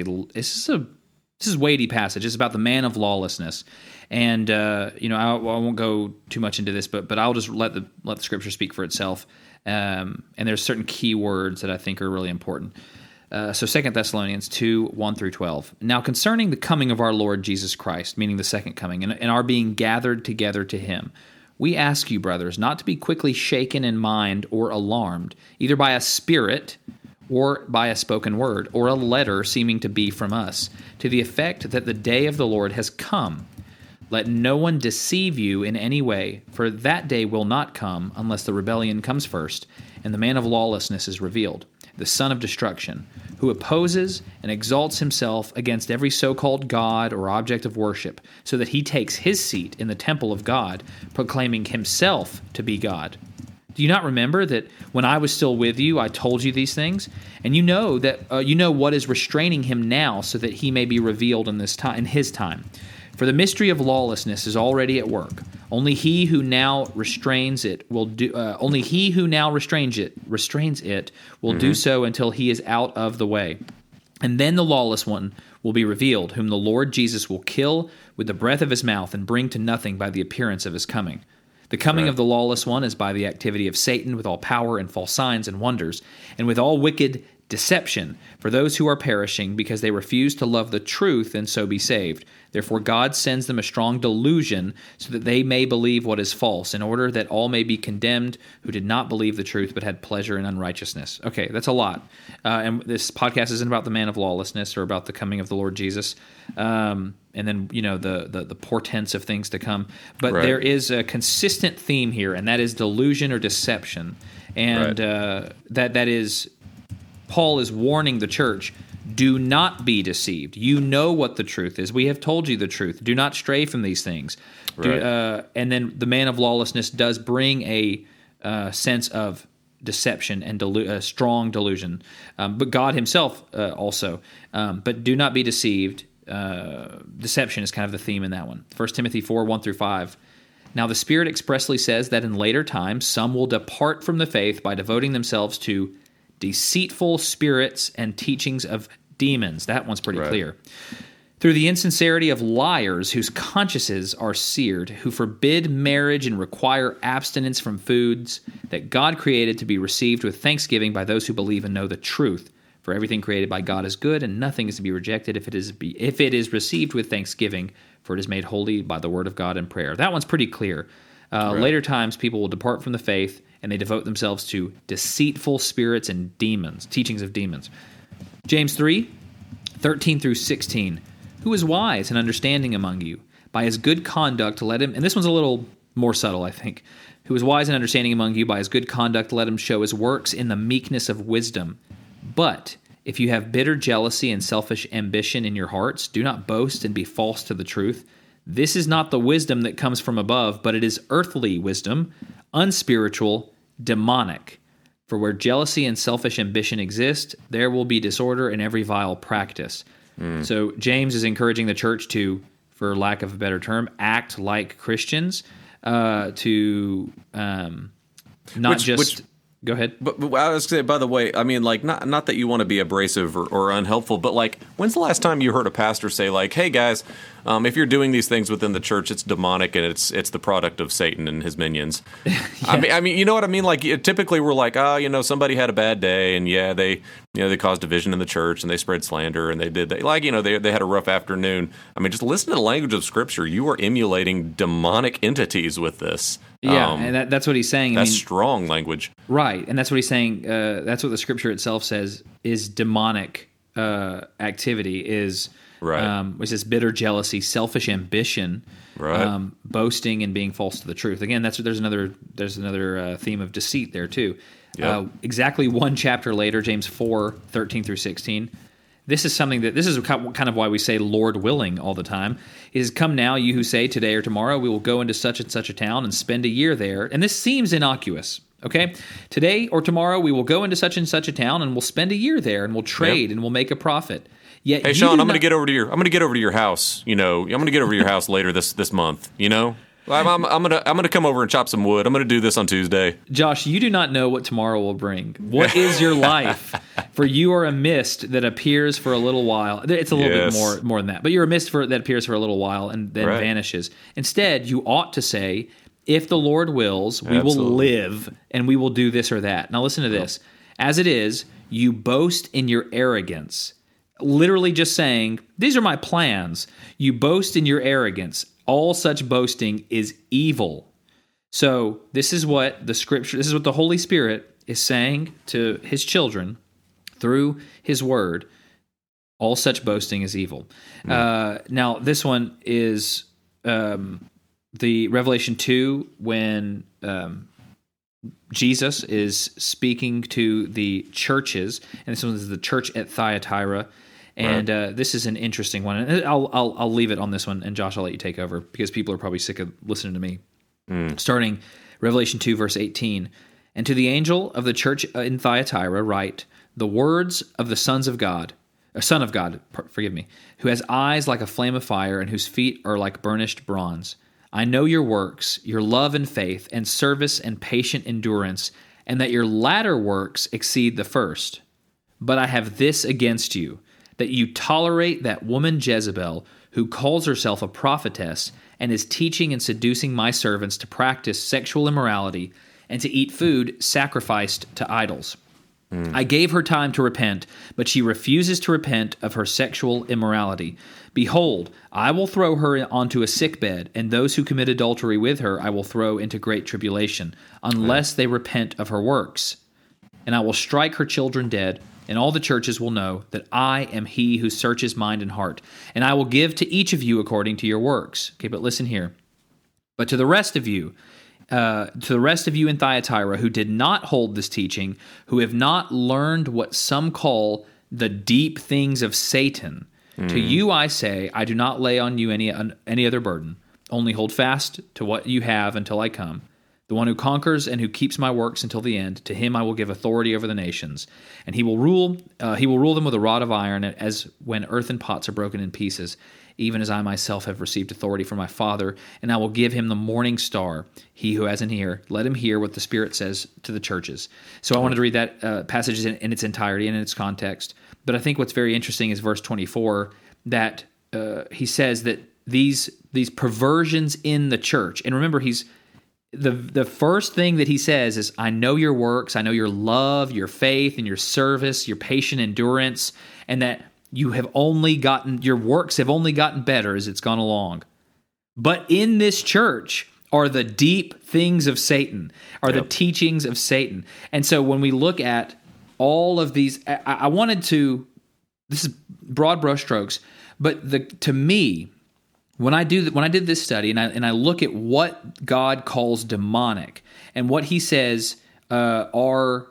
a weighty passage. It's about the man of lawlessness, and I won't go too much into this, but I'll just let the Scripture speak for itself. And there's certain key words that I think are really important. So 2 Thessalonians 2, 1 through 12. Now concerning the coming of our Lord Jesus Christ, meaning the second coming, and our being gathered together to him, we ask you, brothers, not to be quickly shaken in mind or alarmed, either by a spirit or by a spoken word, or a letter seeming to be from us, to the effect that the day of the Lord has come. Let no one deceive you in any way, for that day will not come unless the rebellion comes first, and the man of lawlessness is revealed, the son of destruction, who opposes and exalts himself against every so-called God or object of worship, so that he takes his seat in the temple of God, proclaiming himself to be God. Do you not remember that when I was still with you, I told you these things? And you know that you know what is restraining him now, so that he may be revealed in his time. For the mystery of lawlessness is already at work. Only he who now restrains it will do so until he is out of the way. And then the lawless one will be revealed, whom the Lord Jesus will kill with the breath of his mouth and bring to nothing by the appearance of his coming. The coming of the lawless one is by the activity of Satan with all power and false signs and wonders, and with all wicked deception for those who are perishing, because they refuse to love the truth and so be saved. Therefore God sends them a strong delusion, so that they may believe what is false, in order that all may be condemned who did not believe the truth but had pleasure in unrighteousness. Okay, that's a lot. And this podcast isn't about the man of lawlessness or about the coming of the Lord Jesus, and then the portents of things to come. But there is a consistent theme here, and that is delusion or deception. And that is, Paul is warning the church, do not be deceived. You know what the truth is. We have told you the truth. Do not stray from these things. And then the man of lawlessness does bring a sense of deception and a strong delusion. But God himself also. But do not be deceived. Deception is kind of the theme in that one. 1 Timothy 4, 1 through 5. Now the Spirit expressly says that in later times some will depart from the faith by devoting themselves to deceitful spirits and teachings of demons. That one's pretty clear. Through the insincerity of liars whose consciences are seared, who forbid marriage and require abstinence from foods that God created to be received with thanksgiving by those who believe and know the truth. For everything created by God is good, and nothing is to be rejected if it is received with thanksgiving, for it is made holy by the word of God and prayer. That one's pretty clear. Later times, people will depart from the faith, and they devote themselves to deceitful spirits and demons, teachings of demons. James 3, 13 through 16. Who is wise and understanding among you? By his good conduct let him, and this one's a little more subtle, I think. Who is wise and understanding among you? By his good conduct let him show his works in the meekness of wisdom. But if you have bitter jealousy and selfish ambition in your hearts, do not boast and be false to the truth. This is not the wisdom that comes from above, but it is earthly wisdom, unspiritual, demonic. For where jealousy and selfish ambition exist, there will be disorder in every vile practice. So James is encouraging the church to, for lack of a better term, act like Christians, to not just... Go ahead. But I was going to say, by the way, I mean, like, not that you want to be abrasive or unhelpful, but, like, when's the last time you heard a pastor say, like, hey, guys, if you're doing these things within the church, it's demonic and it's the product of Satan and his minions? I mean, you know what I mean? Like, typically we're like, somebody had a bad day, and they caused division in the church, and they spread slander, and they had a rough afternoon. I mean, just listen to the language of Scripture. You are emulating demonic entities with this. Yeah, and that's what he's saying. That's strong language. Right, and that's what he's saying. That's what the Scripture itself says is demonic activity, is which is bitter jealousy, selfish ambition, boasting, and being false to the truth. Again, there's another theme of deceit there too. Yep. Exactly one chapter later, James 4, 13 through 16. This is kind of why we say Lord willing all the time, is come now, you who say today or tomorrow we will go into such and such a town and spend a year there. And this seems innocuous, okay? Today or tomorrow we will go into such and such a town and we'll spend a year there and we'll trade and we'll make a profit. Yet, hey Sean, I'm going to get over to your house. I'm going to get over to your house later this month. I'm gonna come over and chop some wood. I'm gonna do this on Tuesday. Josh, you do not know what tomorrow will bring. What is your life? For you are a mist that appears for a little while. It's a little bit more than that, but you're a mist that appears for a little while and then vanishes. Instead, you ought to say, if the Lord wills, we will live and we will do this or that. Now listen to this. As it is, you boast in your arrogance. Literally just saying, these are my plans. You boast in your arrogance. All such boasting is evil. So this is what the Scripture, this is what the Holy Spirit is saying to his children through his word. All such boasting is evil. Now, this one is the Revelation 2 when Jesus is speaking to the churches, and this one is the church at Thyatira. And this is an interesting one. And I'll leave it on this one, and Josh, I'll let you take over because people are probably sick of listening to me. Starting Revelation 2, verse 18. And to the angel of the church in Thyatira write, the words of the Son of God, who has eyes like a flame of fire and whose feet are like burnished bronze. I know your works, your love and faith, and service and patient endurance, and that your latter works exceed the first. But I have this against you, that you tolerate that woman Jezebel, who calls herself a prophetess and is teaching and seducing my servants to practice sexual immorality and to eat food sacrificed to idols. I gave her time to repent, but she refuses to repent of her sexual immorality. Behold, I will throw her onto a sickbed, and those who commit adultery with her I will throw into great tribulation, unless they repent of her works. And I will strike her children dead, and all the churches will know that I am he who searches mind and heart, and I will give to each of you according to your works. Okay, but listen here. But to the rest of you in Thyatira who did not hold this teaching, who have not learned what some call the deep things of Satan, to you I say, I do not lay on you any other burden. Only hold fast to what you have until I come. The one who conquers and who keeps my works until the end, to him I will give authority over the nations, and he will rule them with a rod of iron, as when earthen pots are broken in pieces, even as I myself have received authority from my Father, and I will give him the morning star. He who has an ear, let him hear what the Spirit says to the churches. So I wanted to read that passage in its entirety and in its context. But I think what's very interesting is verse 24, that he says that these perversions in the church, and remember, he's the first thing that he says is, I know your works, I know your love, your faith, and your service, your patient endurance, and that your works have only gotten better as it's gone along. But in this church are the deep things of Satan, the teachings of Satan. And so when we look at all of these, I wanted to, this is broad brushstrokes, but to me, when I did this study and I look at what God calls demonic and what He says what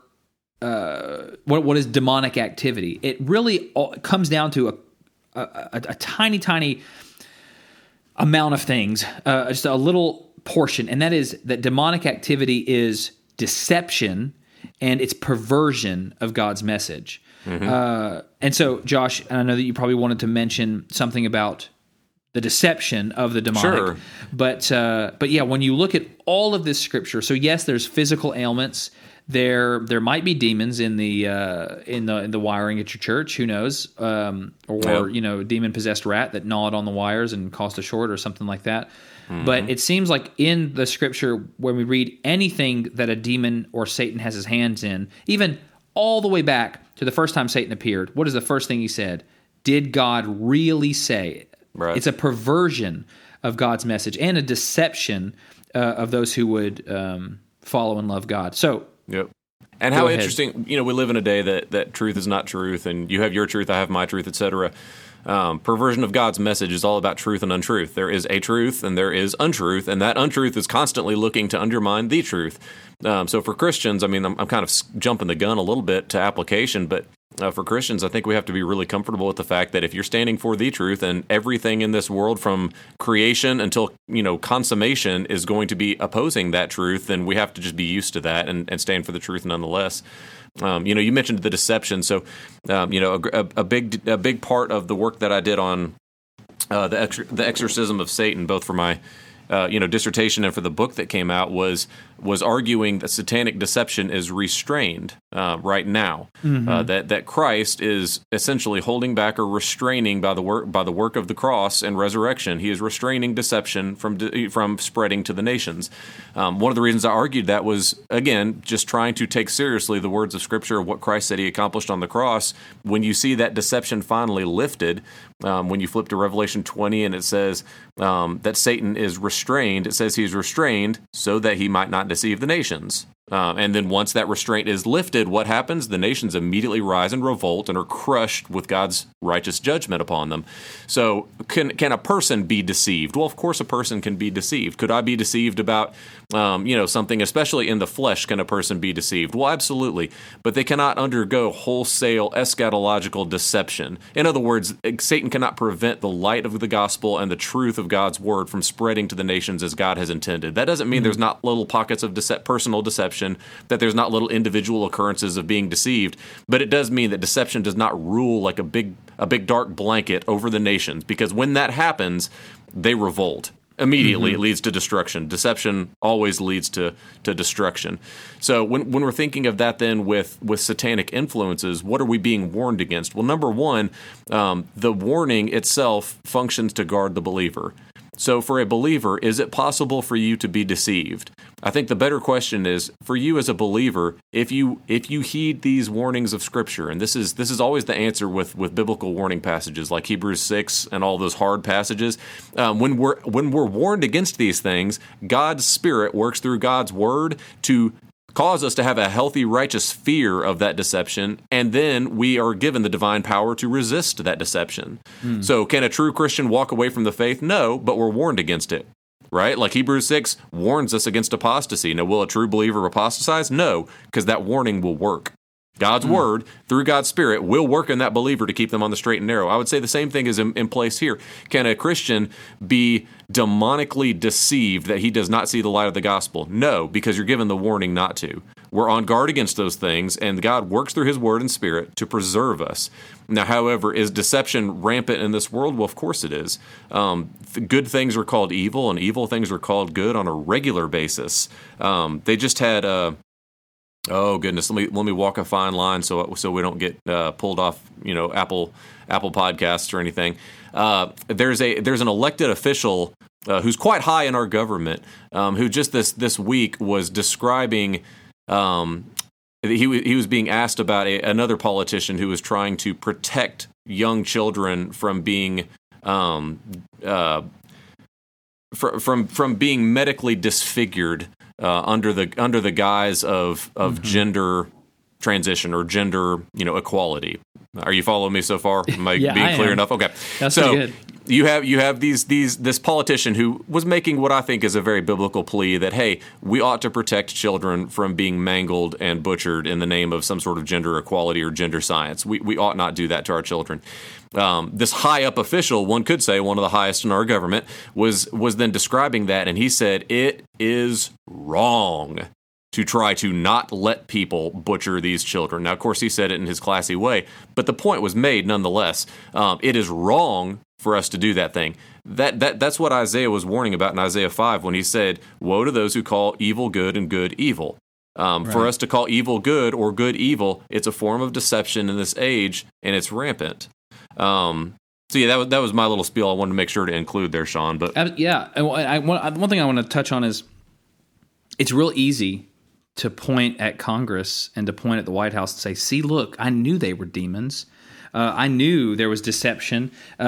is demonic activity, it really comes down to a tiny amount of things, just a little portion, and that is that demonic activity is deception and it's perversion of God's message. Mm-hmm. And so, Josh, I know that you probably wanted to mention something about the deception of the demonic. Sure. But yeah, when you look at all of this scripture, so yes, there's physical ailments. There might be demons in the wiring at your church. Who knows? Demon possessed rat that gnawed on the wires and caused a short or something like that. Mm-hmm. But it seems like in the scripture, when we read anything that a demon or Satan has his hands in, even all the way back to the first time Satan appeared, what is the first thing he said? Did God really say? Right. It's a perversion of God's message and a deception of those who would follow and love God. So, yep. And how interesting, we live in a day that truth is not truth, and you have your truth, I have my truth, etc. Perversion of God's message is all about truth and untruth. There is a truth and there is untruth, and that untruth is constantly looking to undermine the truth. So for Christians, I'm kind of jumping the gun a little bit to application, but for Christians, I think we have to be really comfortable with the fact that if you're standing for the truth, and everything in this world from creation until consummation is going to be opposing that truth, then we have to just be used to that and stand for the truth nonetheless. You mentioned the deception, so a big part of the work that I did on the exorcism of Satan, both for my dissertation and for the book that came out, was arguing that satanic deception is restrained right now. Mm-hmm. That Christ is essentially holding back or restraining by the work of the cross and resurrection. He is restraining deception from spreading to the nations. One of the reasons I argued that was, again, just trying to take seriously the words of Scripture of what Christ said He accomplished on the cross. When you see that deception finally lifted, when you flip to Revelation 20 and it says that Satan is restrained, it says he's restrained so that he might not deceive the nations. And then once that restraint is lifted, what happens? The nations immediately rise and revolt and are crushed with God's righteous judgment upon them. So can a person be deceived? Well, of course a person can be deceived. Could I be deceived about something, especially in the flesh? Can a person be deceived? Well, absolutely. But they cannot undergo wholesale eschatological deception. In other words, Satan cannot prevent the light of the gospel and the truth of God's word from spreading to the nations as God has intended. That doesn't mean there's not little pockets of personal deception, that there's not little individual occurrences of being deceived, but it does mean that deception does not rule like a big dark blanket over the nations, because when that happens, they revolt. Immediately, It leads to destruction. Deception always leads to destruction. So when we're thinking of that then with satanic influences, what are we being warned against? Well, number one, the warning itself functions to guard the believer. So for a believer, is it possible for you to be deceived? I think the better question is, for you as a believer, if you heed these warnings of Scripture, and this is always the answer with biblical warning passages like Hebrews 6 and all those hard passages. When we're warned against these things, God's Spirit works through God's Word to cause us to have a healthy, righteous fear of that deception, and then we are given the divine power to resist that deception. So can a true Christian walk away from the faith? No, but we're warned against it, right? Like Hebrews 6 warns us against apostasy. Now, will a true believer apostatize? No, because that warning will work. God's Word, through God's Spirit, will work in that believer to keep them on the straight and narrow. I would say the same thing is in place here. Can a Christian be demonically deceived that he does not see the light of the gospel? No, because you're given the warning not to. We're on guard against those things, and God works through His Word and Spirit to preserve us. Now, however, is deception rampant in this world? Well, of course it is. Good things are called evil, and evil things are called good on a regular basis. They just had... oh goodness! Let me walk a fine line so we don't get pulled off, Apple Podcasts or anything. There's an elected official who's quite high in our government who just this week was describing. He was being asked about another politician who was trying to protect young children from being from being medically disfigured under the guise of gender transition or gender equality. Are you following me so far? Am I being clear enough? Okay, that's so good. You have this politician who was making what I think is a very biblical plea that, hey, we ought to protect children from being mangled and butchered in the name of some sort of gender equality or gender science. We ought not do that to our children. This high up official, one could say one of the highest in our government, was then describing that, and he said it is wrong to try to not let people butcher these children. Now, of course, he said it in his classy way, but the point was made nonetheless. It is wrong for us to do that thing. That's what Isaiah was warning about in Isaiah 5 when he said, "Woe to those who call evil good and good evil." Right. For us to call evil good or good evil, it's a form of deception in this age, and it's rampant. So yeah, that was my little spiel. I wanted to make sure to include there, Sean. But one thing I want to touch on is it's real easy to point at Congress and to point at the White House and say, "See, look, I knew they were demons. I knew there was deception."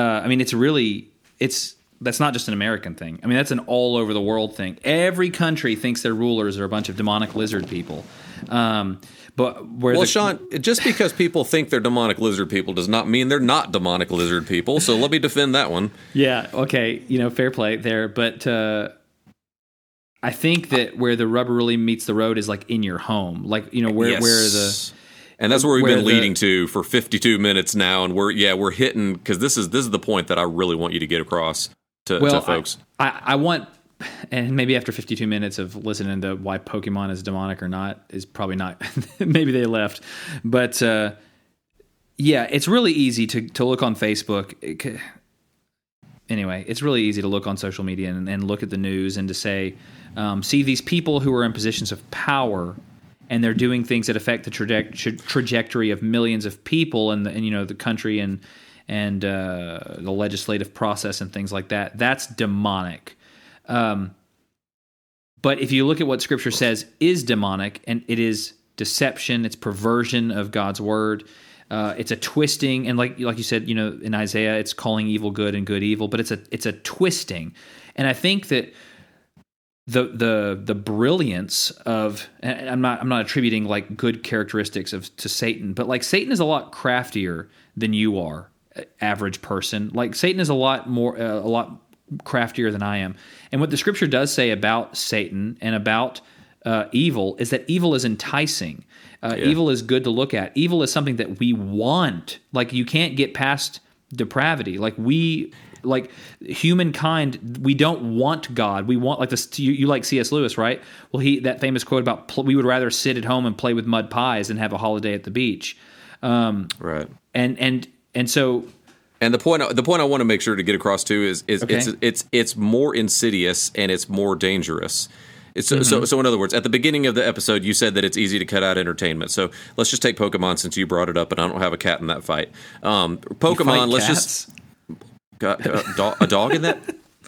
That's not just an American thing. I mean, that's an all over the world thing. Every country thinks their rulers are a bunch of demonic lizard people. Sean, just because people think they're demonic lizard people does not mean they're not demonic lizard people. So let me defend that one. Yeah. Okay. Fair play there, but. I think that where the rubber really meets the road is like in your home, like where and that's where we've been leading to for 52 minutes now, and we're hitting because this is the point that I really want you to get across to folks. I want, and maybe after 52 minutes of listening to why Pokemon is demonic or not is probably not. Maybe they left, but it's really easy to look on Facebook. Anyway, it's really easy to look on social media and look at the news and to say, see these people who are in positions of power and they're doing things that affect the trajectory of millions of people and the country and the legislative process and things like that. That's demonic. But if you look at what Scripture says is demonic, and it is deception, it's perversion of God's word. It's a twisting, and like you said, in Isaiah, it's calling evil good and good evil, but it's a twisting. And I think that the brilliance of, and I'm not attributing like good characteristics to Satan, but like Satan is a lot craftier than you are, average person. Like Satan is a lot craftier than I am. And what the Scripture does say about Satan and about evil is that evil is enticing. Evil is good to look at. Evil is something that we want. Like you can't get past depravity. Like humankind, we don't want God. We want like this. You like C.S. Lewis, right? Well, that famous quote about we would rather sit at home and play with mud pies than have a holiday at the beach. Right. And so. And the point I want to make sure to get across too is okay. It's more insidious and it's more dangerous. So in other words, at the beginning of the episode, you said that it's easy to cut out entertainment. So let's just take Pokemon since you brought it up, and I don't have a cat in that fight. Pokemon, let's just a dog in that.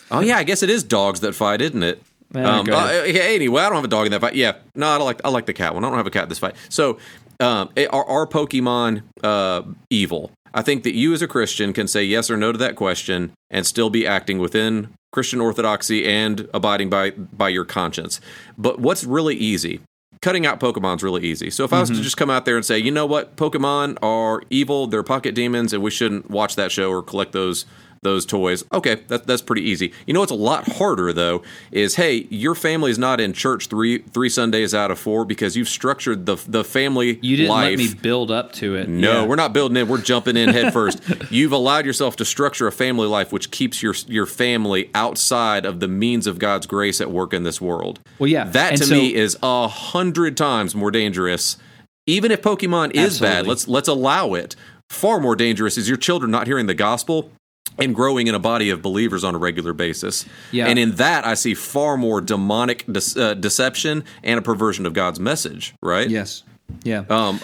Oh yeah, I guess it is dogs that fight, isn't it? Anyway, I don't have a dog in that fight. Yeah, no, I like the cat one. I don't have a cat in this fight. So, are Pokemon evil? I think that you as a Christian can say yes or no to that question and still be acting within Christian orthodoxy and abiding by your conscience. But what's really easy? Cutting out Pokemon's really easy. So if I was to just come out there and say, you know what, Pokemon are evil, they're pocket demons, and we shouldn't watch that show or collect those toys. Okay, that's pretty easy. You know what's a lot harder though is, hey, your family is not in church three Sundays out of 4 because you've structured the family. You didn't life. let me build up to it. No, we're not building in. We're jumping in head first. You've allowed yourself to structure a family life which keeps your family outside of the means of God's grace at work in this world. Well, yeah, that to me is 100 times more dangerous. Even if Pokemon is bad, let's allow it. Far more dangerous is your children not hearing the gospel and growing in a body of believers on a regular basis. Yeah. And in that, I see far more demonic deception and a perversion of God's message, right? Yes. Yeah. I'm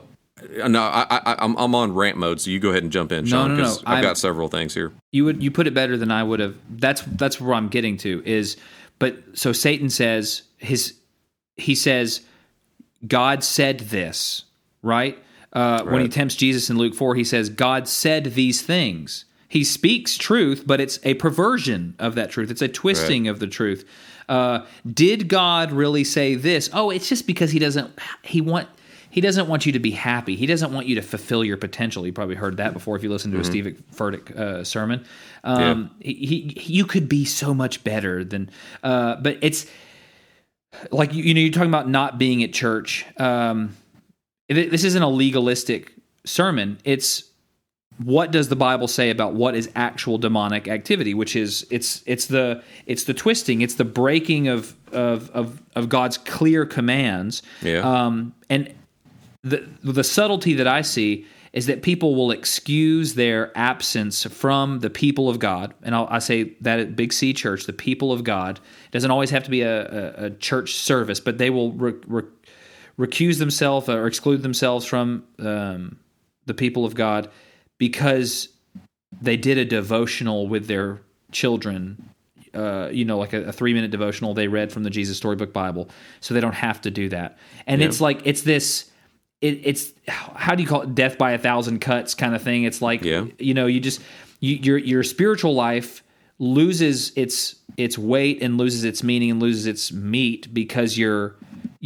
on rant mode, so you go ahead and jump in, Sean, because I've got several things here. You put it better than I would have. That's where I'm getting to is, but so Satan says, he says, God said this, right? When he tempts Jesus in Luke 4, he says, God said these things. He speaks truth, but it's a perversion of that truth. It's a twisting of the truth. Did God really say this? Oh, it's just because he doesn't want you to be happy. He doesn't want you to fulfill your potential. You probably heard that before if you listened to a Steve Furtick sermon. You could be so much better than. But it's like you're talking about not being at church. This isn't a legalistic sermon. It's what does the Bible say about what is actual demonic activity? Which is it's the twisting, it's the breaking of God's clear commands. Yeah. And the subtlety that I see is that people will excuse their absence from the people of God, and I say that at Big C Church, the people of God. It doesn't always have to be a church service, but they will recuse themselves or exclude themselves from the people of God because they did a devotional with their children, like a 3-minute devotional they read from the Jesus Storybook Bible, so they don't have to do that. And it's like, it's this, it's how do you call it? Death by 1,000 cuts kind of thing. It's like, your spiritual life loses its weight and loses its meaning and loses its meat because you're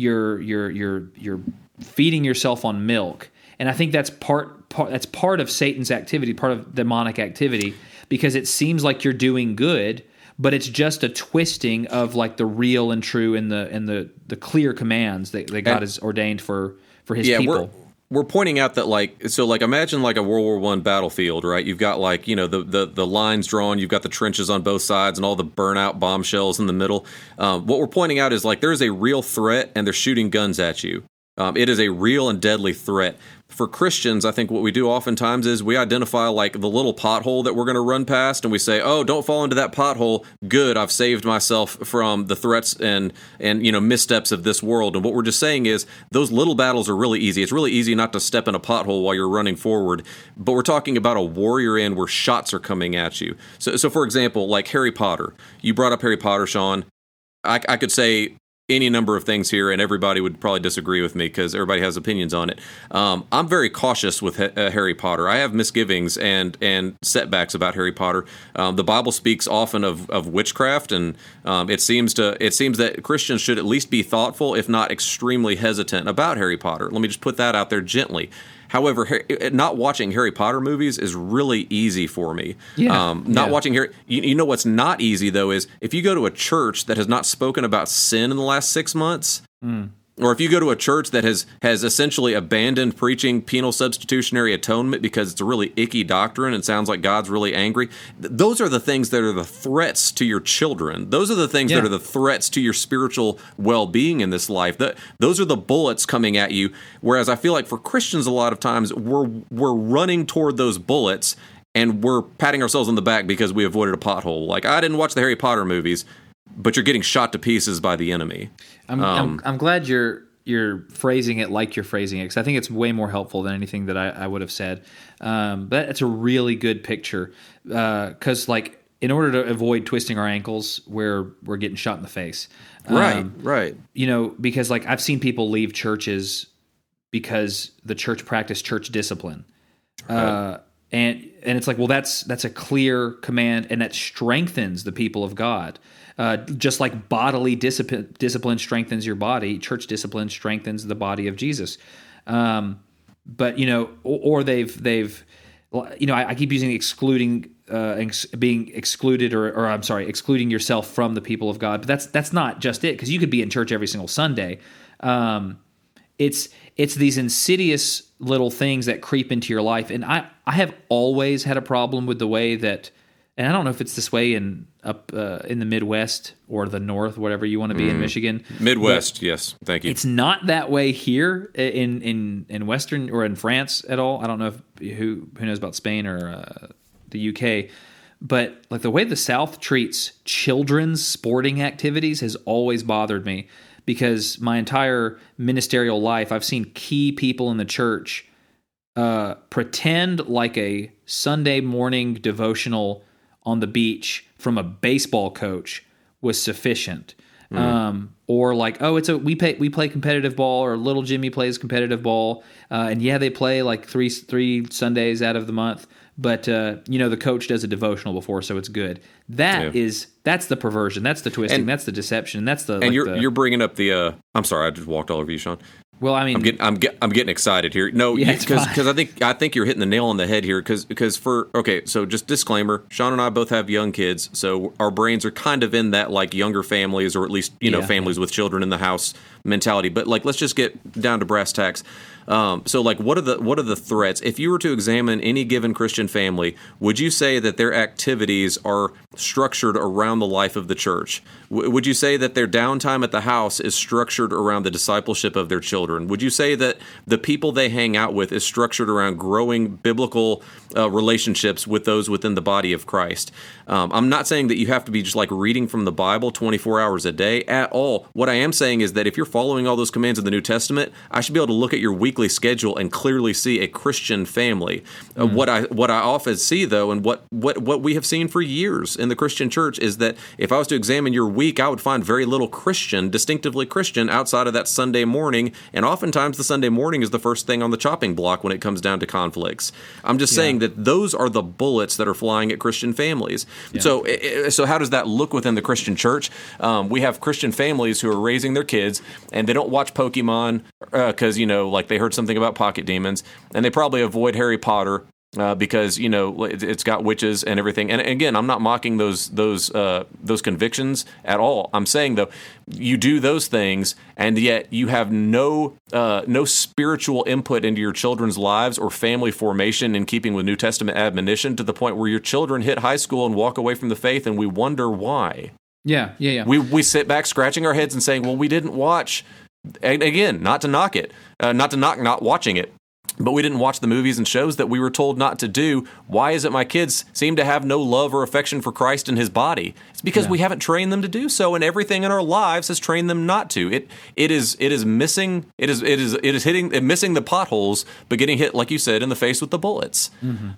feeding yourself on milk. And I think that's part of Satan's activity, part of demonic activity, because it seems like you're doing good, but it's just a twisting of like the real and true and the clear commands that God has ordained for his people. We're pointing out that imagine like a World War I battlefield, right? You've got the lines drawn, you've got the trenches on both sides and all the burnout bombshells in the middle. What we're pointing out is like there's a real threat and they're shooting guns at you. It is a real and deadly threat. For Christians, I think what we do oftentimes is we identify like the little pothole that we're going to run past, and we say, "Oh, don't fall into that pothole. Good, I've saved myself from the threats and missteps of this world." And what we're just saying is those little battles are really easy. It's really easy not to step in a pothole while you're running forward. But we're talking about a warrior inn where shots are coming at you. So for example, like Harry Potter. You brought up Harry Potter, Sean. I could say any number of things here, and everybody would probably disagree with me because everybody has opinions on it. I'm very cautious with Harry Potter. I have misgivings and setbacks about Harry Potter. The Bible speaks often of witchcraft, and it seems that Christians should at least be thoughtful, if not extremely hesitant, about Harry Potter. Let me just put that out there gently. However, not watching Harry Potter movies is really easy for me. Watching Harry. You know what's not easy, though, is if you go to a church that has not spoken about sin in the last 6 months, or if you go to a church that has essentially abandoned preaching penal substitutionary atonement because it's a really icky doctrine and sounds like God's really angry, those are the things that are the threats to your children. Those are the things that are the threats to your spiritual well-being in this life. Those are the bullets coming at you, whereas I feel like for Christians a lot of times we're running toward those bullets and we're patting ourselves on the back because we avoided a pothole. Like, I didn't watch the Harry Potter movies, but you're getting shot to pieces by the enemy. I'm glad you're phrasing it like you're phrasing it, because I think it's way more helpful than anything that I would have said. But it's a really good picture, because like in order to avoid twisting our ankles, we're getting shot in the face. Right. Because like I've seen people leave churches because the church practiced church discipline. Right. And it's like, well, that's a clear command, and that strengthens the people of God. Just like bodily discipline strengthens your body, church discipline strengthens the body of Jesus. But or they've I keep using excluding, being excluded, or I'm sorry, excluding yourself from the people of God. But that's not just it, because you could be in church every single Sunday. It's these insidious little things that creep into your life, and I have always had a problem with the way that, and I don't know if it's this way in the Midwest or the North, whatever you want to be in Michigan. Midwest, yes, thank you. It's not that way here in Western or in France at all. I don't know who knows about Spain or the UK, but like the way the South treats children's sporting activities has always bothered me. Because my entire ministerial life, I've seen key people in the church pretend like a Sunday morning devotional on the beach from a baseball coach was sufficient. Or like, we play competitive ball, or little Jimmy plays competitive ball, and they play like three Sundays out of the month. But the coach does a devotional before, so it's good. That's the perversion, that's the twisting, that's the deception, that's the. And you're bringing up the. I'm sorry, I just walked all over you, Sean. Well, I mean, I'm getting excited here. No, because I think you're hitting the nail on the head here. So just disclaimer: Sean and I both have young kids, so our brains are kind of in that like younger families, or at least families with children in the house mentality. But like, let's just get down to brass tacks. So like, what are the threats? If you were to examine any given Christian family, would you say that their activities are structured around the life of the church? Would you say that their downtime at the house is structured around the discipleship of their children? Would you say that the people they hang out with is structured around growing biblical relationships with those within the body of Christ? I'm not saying that you have to be just like reading from the Bible 24 hours a day at all. What I am saying is that if you're following all those commands of the New Testament, I should be able to look at your weekly schedule and clearly see a Christian family. What I often see, though, and what we have seen for years in the Christian church, is that if I was to examine your week, I would find very little distinctively Christian outside of that Sunday morning, and oftentimes the Sunday morning is the first thing on the chopping block when it comes down to conflicts. I'm just saying that those are the bullets that are flying at Christian families. Yeah. So how does that look within the Christian church? We have Christian families who are raising their kids, and they don't watch Pokemon because like they heard something about pocket demons, and they probably avoid Harry Potter because it's got witches and everything. And again, I'm not mocking those convictions at all. I'm saying though, you do those things, and yet you have no spiritual input into your children's lives or family formation in keeping with New Testament admonition, to the point where your children hit high school and walk away from the faith, and we wonder why. Yeah. We sit back scratching our heads and saying, well, we didn't watch. And again, not to knock it, not watching it, but we didn't watch the movies and shows that we were told not to do. Why is it my kids seem to have no love or affection for Christ and His body? It's because we haven't trained them to do so, and everything in our lives has trained them not to. It is missing the potholes, but getting hit, like you said, in the face with the bullets. Mm-hmm.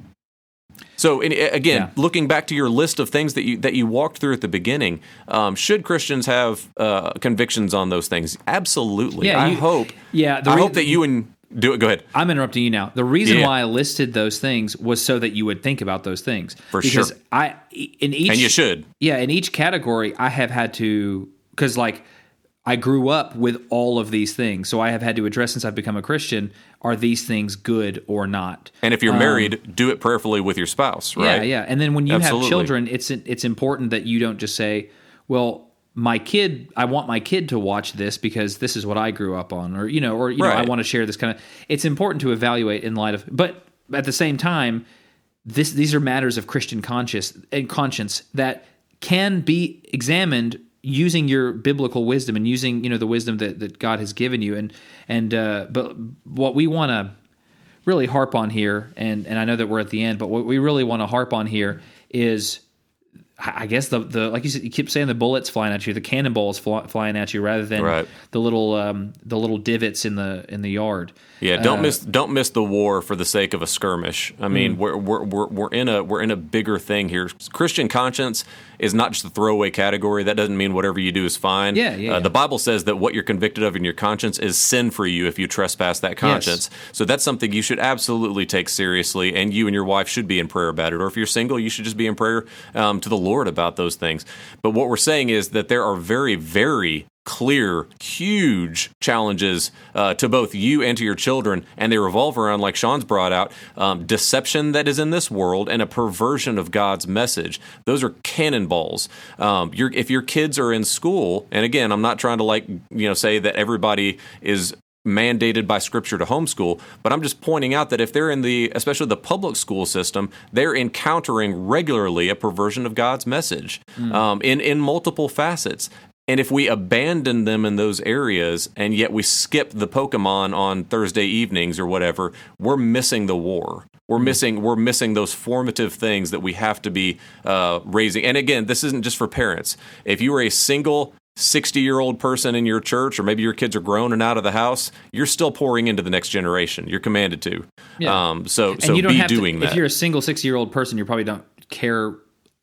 So again, looking back to your list of things that you walked through at the beginning, should Christians have convictions on those things? Absolutely. Yeah, I hope that you and do it. Go ahead. I'm interrupting you now. The reason why I listed those things was so that you would think about those things. Sure. And you should. Yeah, in each category, I have had to, because like I grew up with all of these things, so I have had to address, since I've become a Christian, are these things good or not? And if you're married, do it prayerfully with your spouse, right? Yeah. And then when you have children, it's important that you don't just say, well, I want my kid to watch this because this is what I grew up on, or I want to share this kind of. It's important to evaluate in light of, but at the same time, these are matters of Christian conscience that can be examined using your biblical wisdom and using the wisdom that God has given you, but what we want to really harp on here, and I know that we're at the end, but what we really want to harp on here is, I guess the like you said, you keep saying the bullets flying at you, the cannonballs flying at you, rather than Right. the little divots in the yard. Yeah, don't miss the war for the sake of a skirmish. I mean, we're in a bigger thing here. Christian conscience is not just a throwaway category. That doesn't mean whatever you do is fine. Yeah. The Bible says that what you're convicted of in your conscience is sin for you if you trespass that conscience. Yes. So that's something you should absolutely take seriously, and you and your wife should be in prayer about it. Or if you're single, you should just be in prayer to the Lord about those things. But what we're saying is that there are very, very clear, huge challenges to both you and to your children, and they revolve around, like Sean's brought out, deception that is in this world and a perversion of God's message. Those are cannonballs. If your kids are in school, and again, I'm not trying to say that everybody is mandated by Scripture to homeschool, but I'm just pointing out that if they're in especially the public school system, they're encountering regularly a perversion of God's message in multiple facets. And if we abandon them in those areas, and yet we skip the Pokemon on Thursday evenings or whatever, we're missing the war. We're missing those formative things that we have to be raising. And again, this isn't just for parents. If you are a single 60-year-old person in your church, or maybe your kids are grown and out of the house, you're still pouring into the next generation. You're commanded to. Yeah. So you don't be have doing to, that. If you're a single 60-year-old person, you probably don't care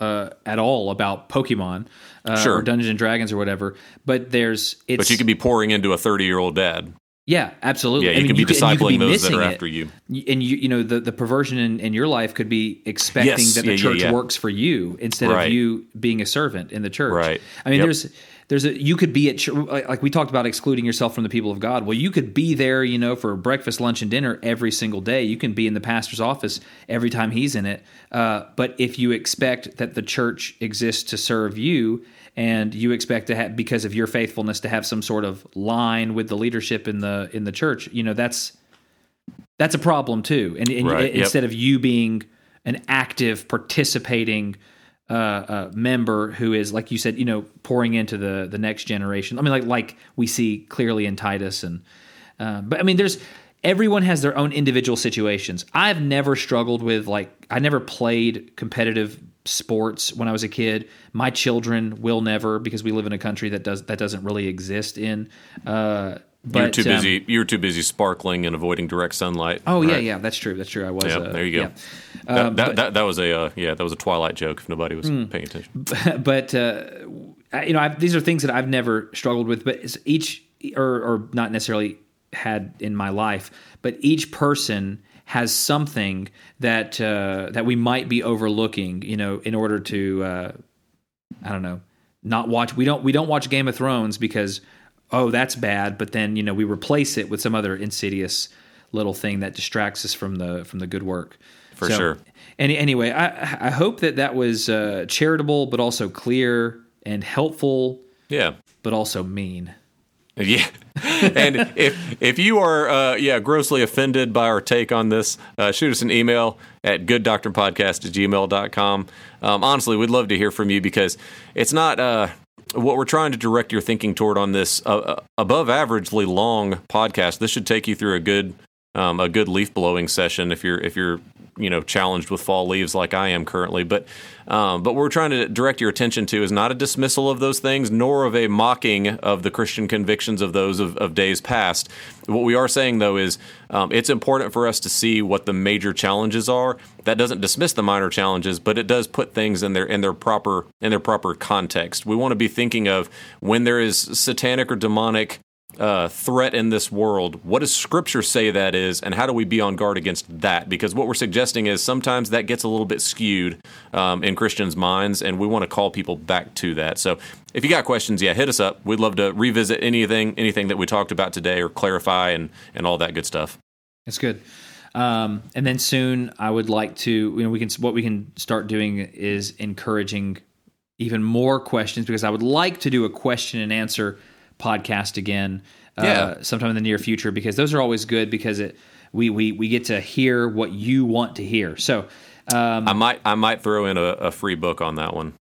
at all about Pokemon Sure. or Dungeons and Dragons or whatever. But But you could be pouring into a 30-year-old dad. Yeah, absolutely. Yeah, you can be discipling those that are after you. And the perversion in your life could be expecting that the church works for you instead of you being a servant in the church. Right. I mean, you could be at like we talked about excluding yourself from the people of God. Well, you could be there, for breakfast, lunch, and dinner every single day. You can be in the pastor's office every time he's in it. But if you expect that the church exists to serve you, and you expect to have, because of your faithfulness, to have some sort of line with the leadership in the church, that's a problem too. And instead of you being an active, participating member who is, like you said, pouring into the next generation. I mean, like we see clearly in Titus, and but I mean, everyone has their own individual situations. I've never struggled with I never played competitive sports when I was a kid. My children will never, because we live in a country that doesn't really exist in. But you're too busy. You're too busy sparkling and avoiding direct sunlight. Oh right? yeah, that's true. That's true. I was. Yeah, there you go. Yeah. That was a Twilight joke. If nobody was paying attention. But these are things that I've never struggled with. But each, or not necessarily had in my life, but each person has something that we might be overlooking, in order to, I don't know, not watch. We don't watch Game of Thrones because, oh, that's bad. But then we replace it with some other insidious little thing that distracts us from the good work. For sure. Anyway, I hope that was charitable, but also clear and helpful. Yeah. But also mean. Yeah. And if you are grossly offended by our take on this, shoot us an email at gooddoctrinepodcast@gmail.com. Honestly, we'd love to hear from you, because it's not what we're trying to direct your thinking toward on this above averagely long podcast. This should take you through a good leaf blowing session if you're challenged with fall leaves like I am currently. But what we're trying to direct your attention to is not a dismissal of those things, nor of a mocking of the Christian convictions of those of days past. What we are saying, though, is it's important for us to see what the major challenges are. That doesn't dismiss the minor challenges, but it does put things in their proper context. We want to be thinking of when there is satanic or demonic threat in this world, what does Scripture say that is, and how do we be on guard against that? Because what we're suggesting is sometimes that gets a little bit skewed in Christians' minds, and we want to call people back to that. So if you got questions, hit us up. We'd love to revisit anything that we talked about today, or clarify and all that good stuff. That's good. And then soon I would like to, what we can start doing is encouraging even more questions, because I would like to do a question and answer podcast again sometime in the near future, because those are always good, because we get to hear what you want to hear. So I might throw in a free book on that one.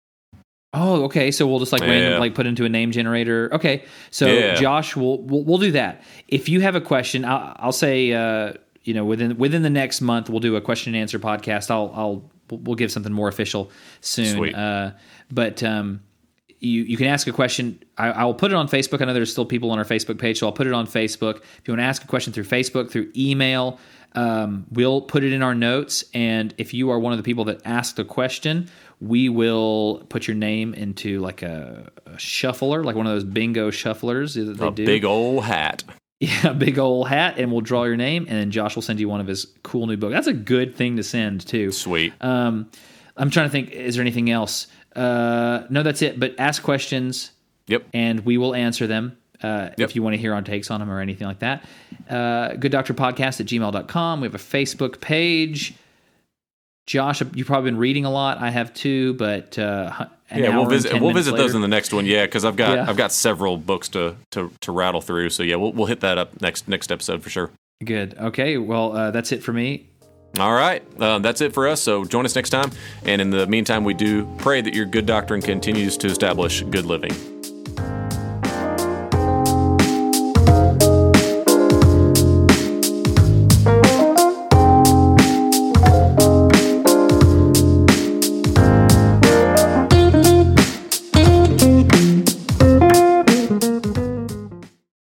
Oh, okay. So we'll just random, put into a name generator. Okay. So Josh, we'll do that. If you have a question, I'll say within the next month we'll do a question and answer podcast. I'll we'll give something more official soon. Sweet. But you can ask a question. I will put it on Facebook. I know there's still people on our Facebook page, so I'll put it on Facebook. If you want to ask a question through Facebook, through email, we'll put it in our notes. And if you are one of the people that asked a question, we will put your name into like a shuffler, like one of those bingo shufflers that they do. Big old hat. Yeah, big old hat, and we'll draw your name, and then Josh will send you one of his cool new books. That's a good thing to send, too. Sweet. I'm trying to think, is there anything else? No, that's it. But ask questions, Yep. and we will answer them if you want to hear our takes on them or anything like that. GoodDoctorPodcast@gmail.com. We have a Facebook page. Josh, you've probably been reading a lot. I have too, but we'll visit those in the next one. Yeah, because I've got several books to rattle through. So yeah, we'll hit that up next episode for sure. Good. Okay. Well, that's it for me. All right, that's it for us. So join us next time. And in the meantime, we do pray that your good doctrine continues to establish good living.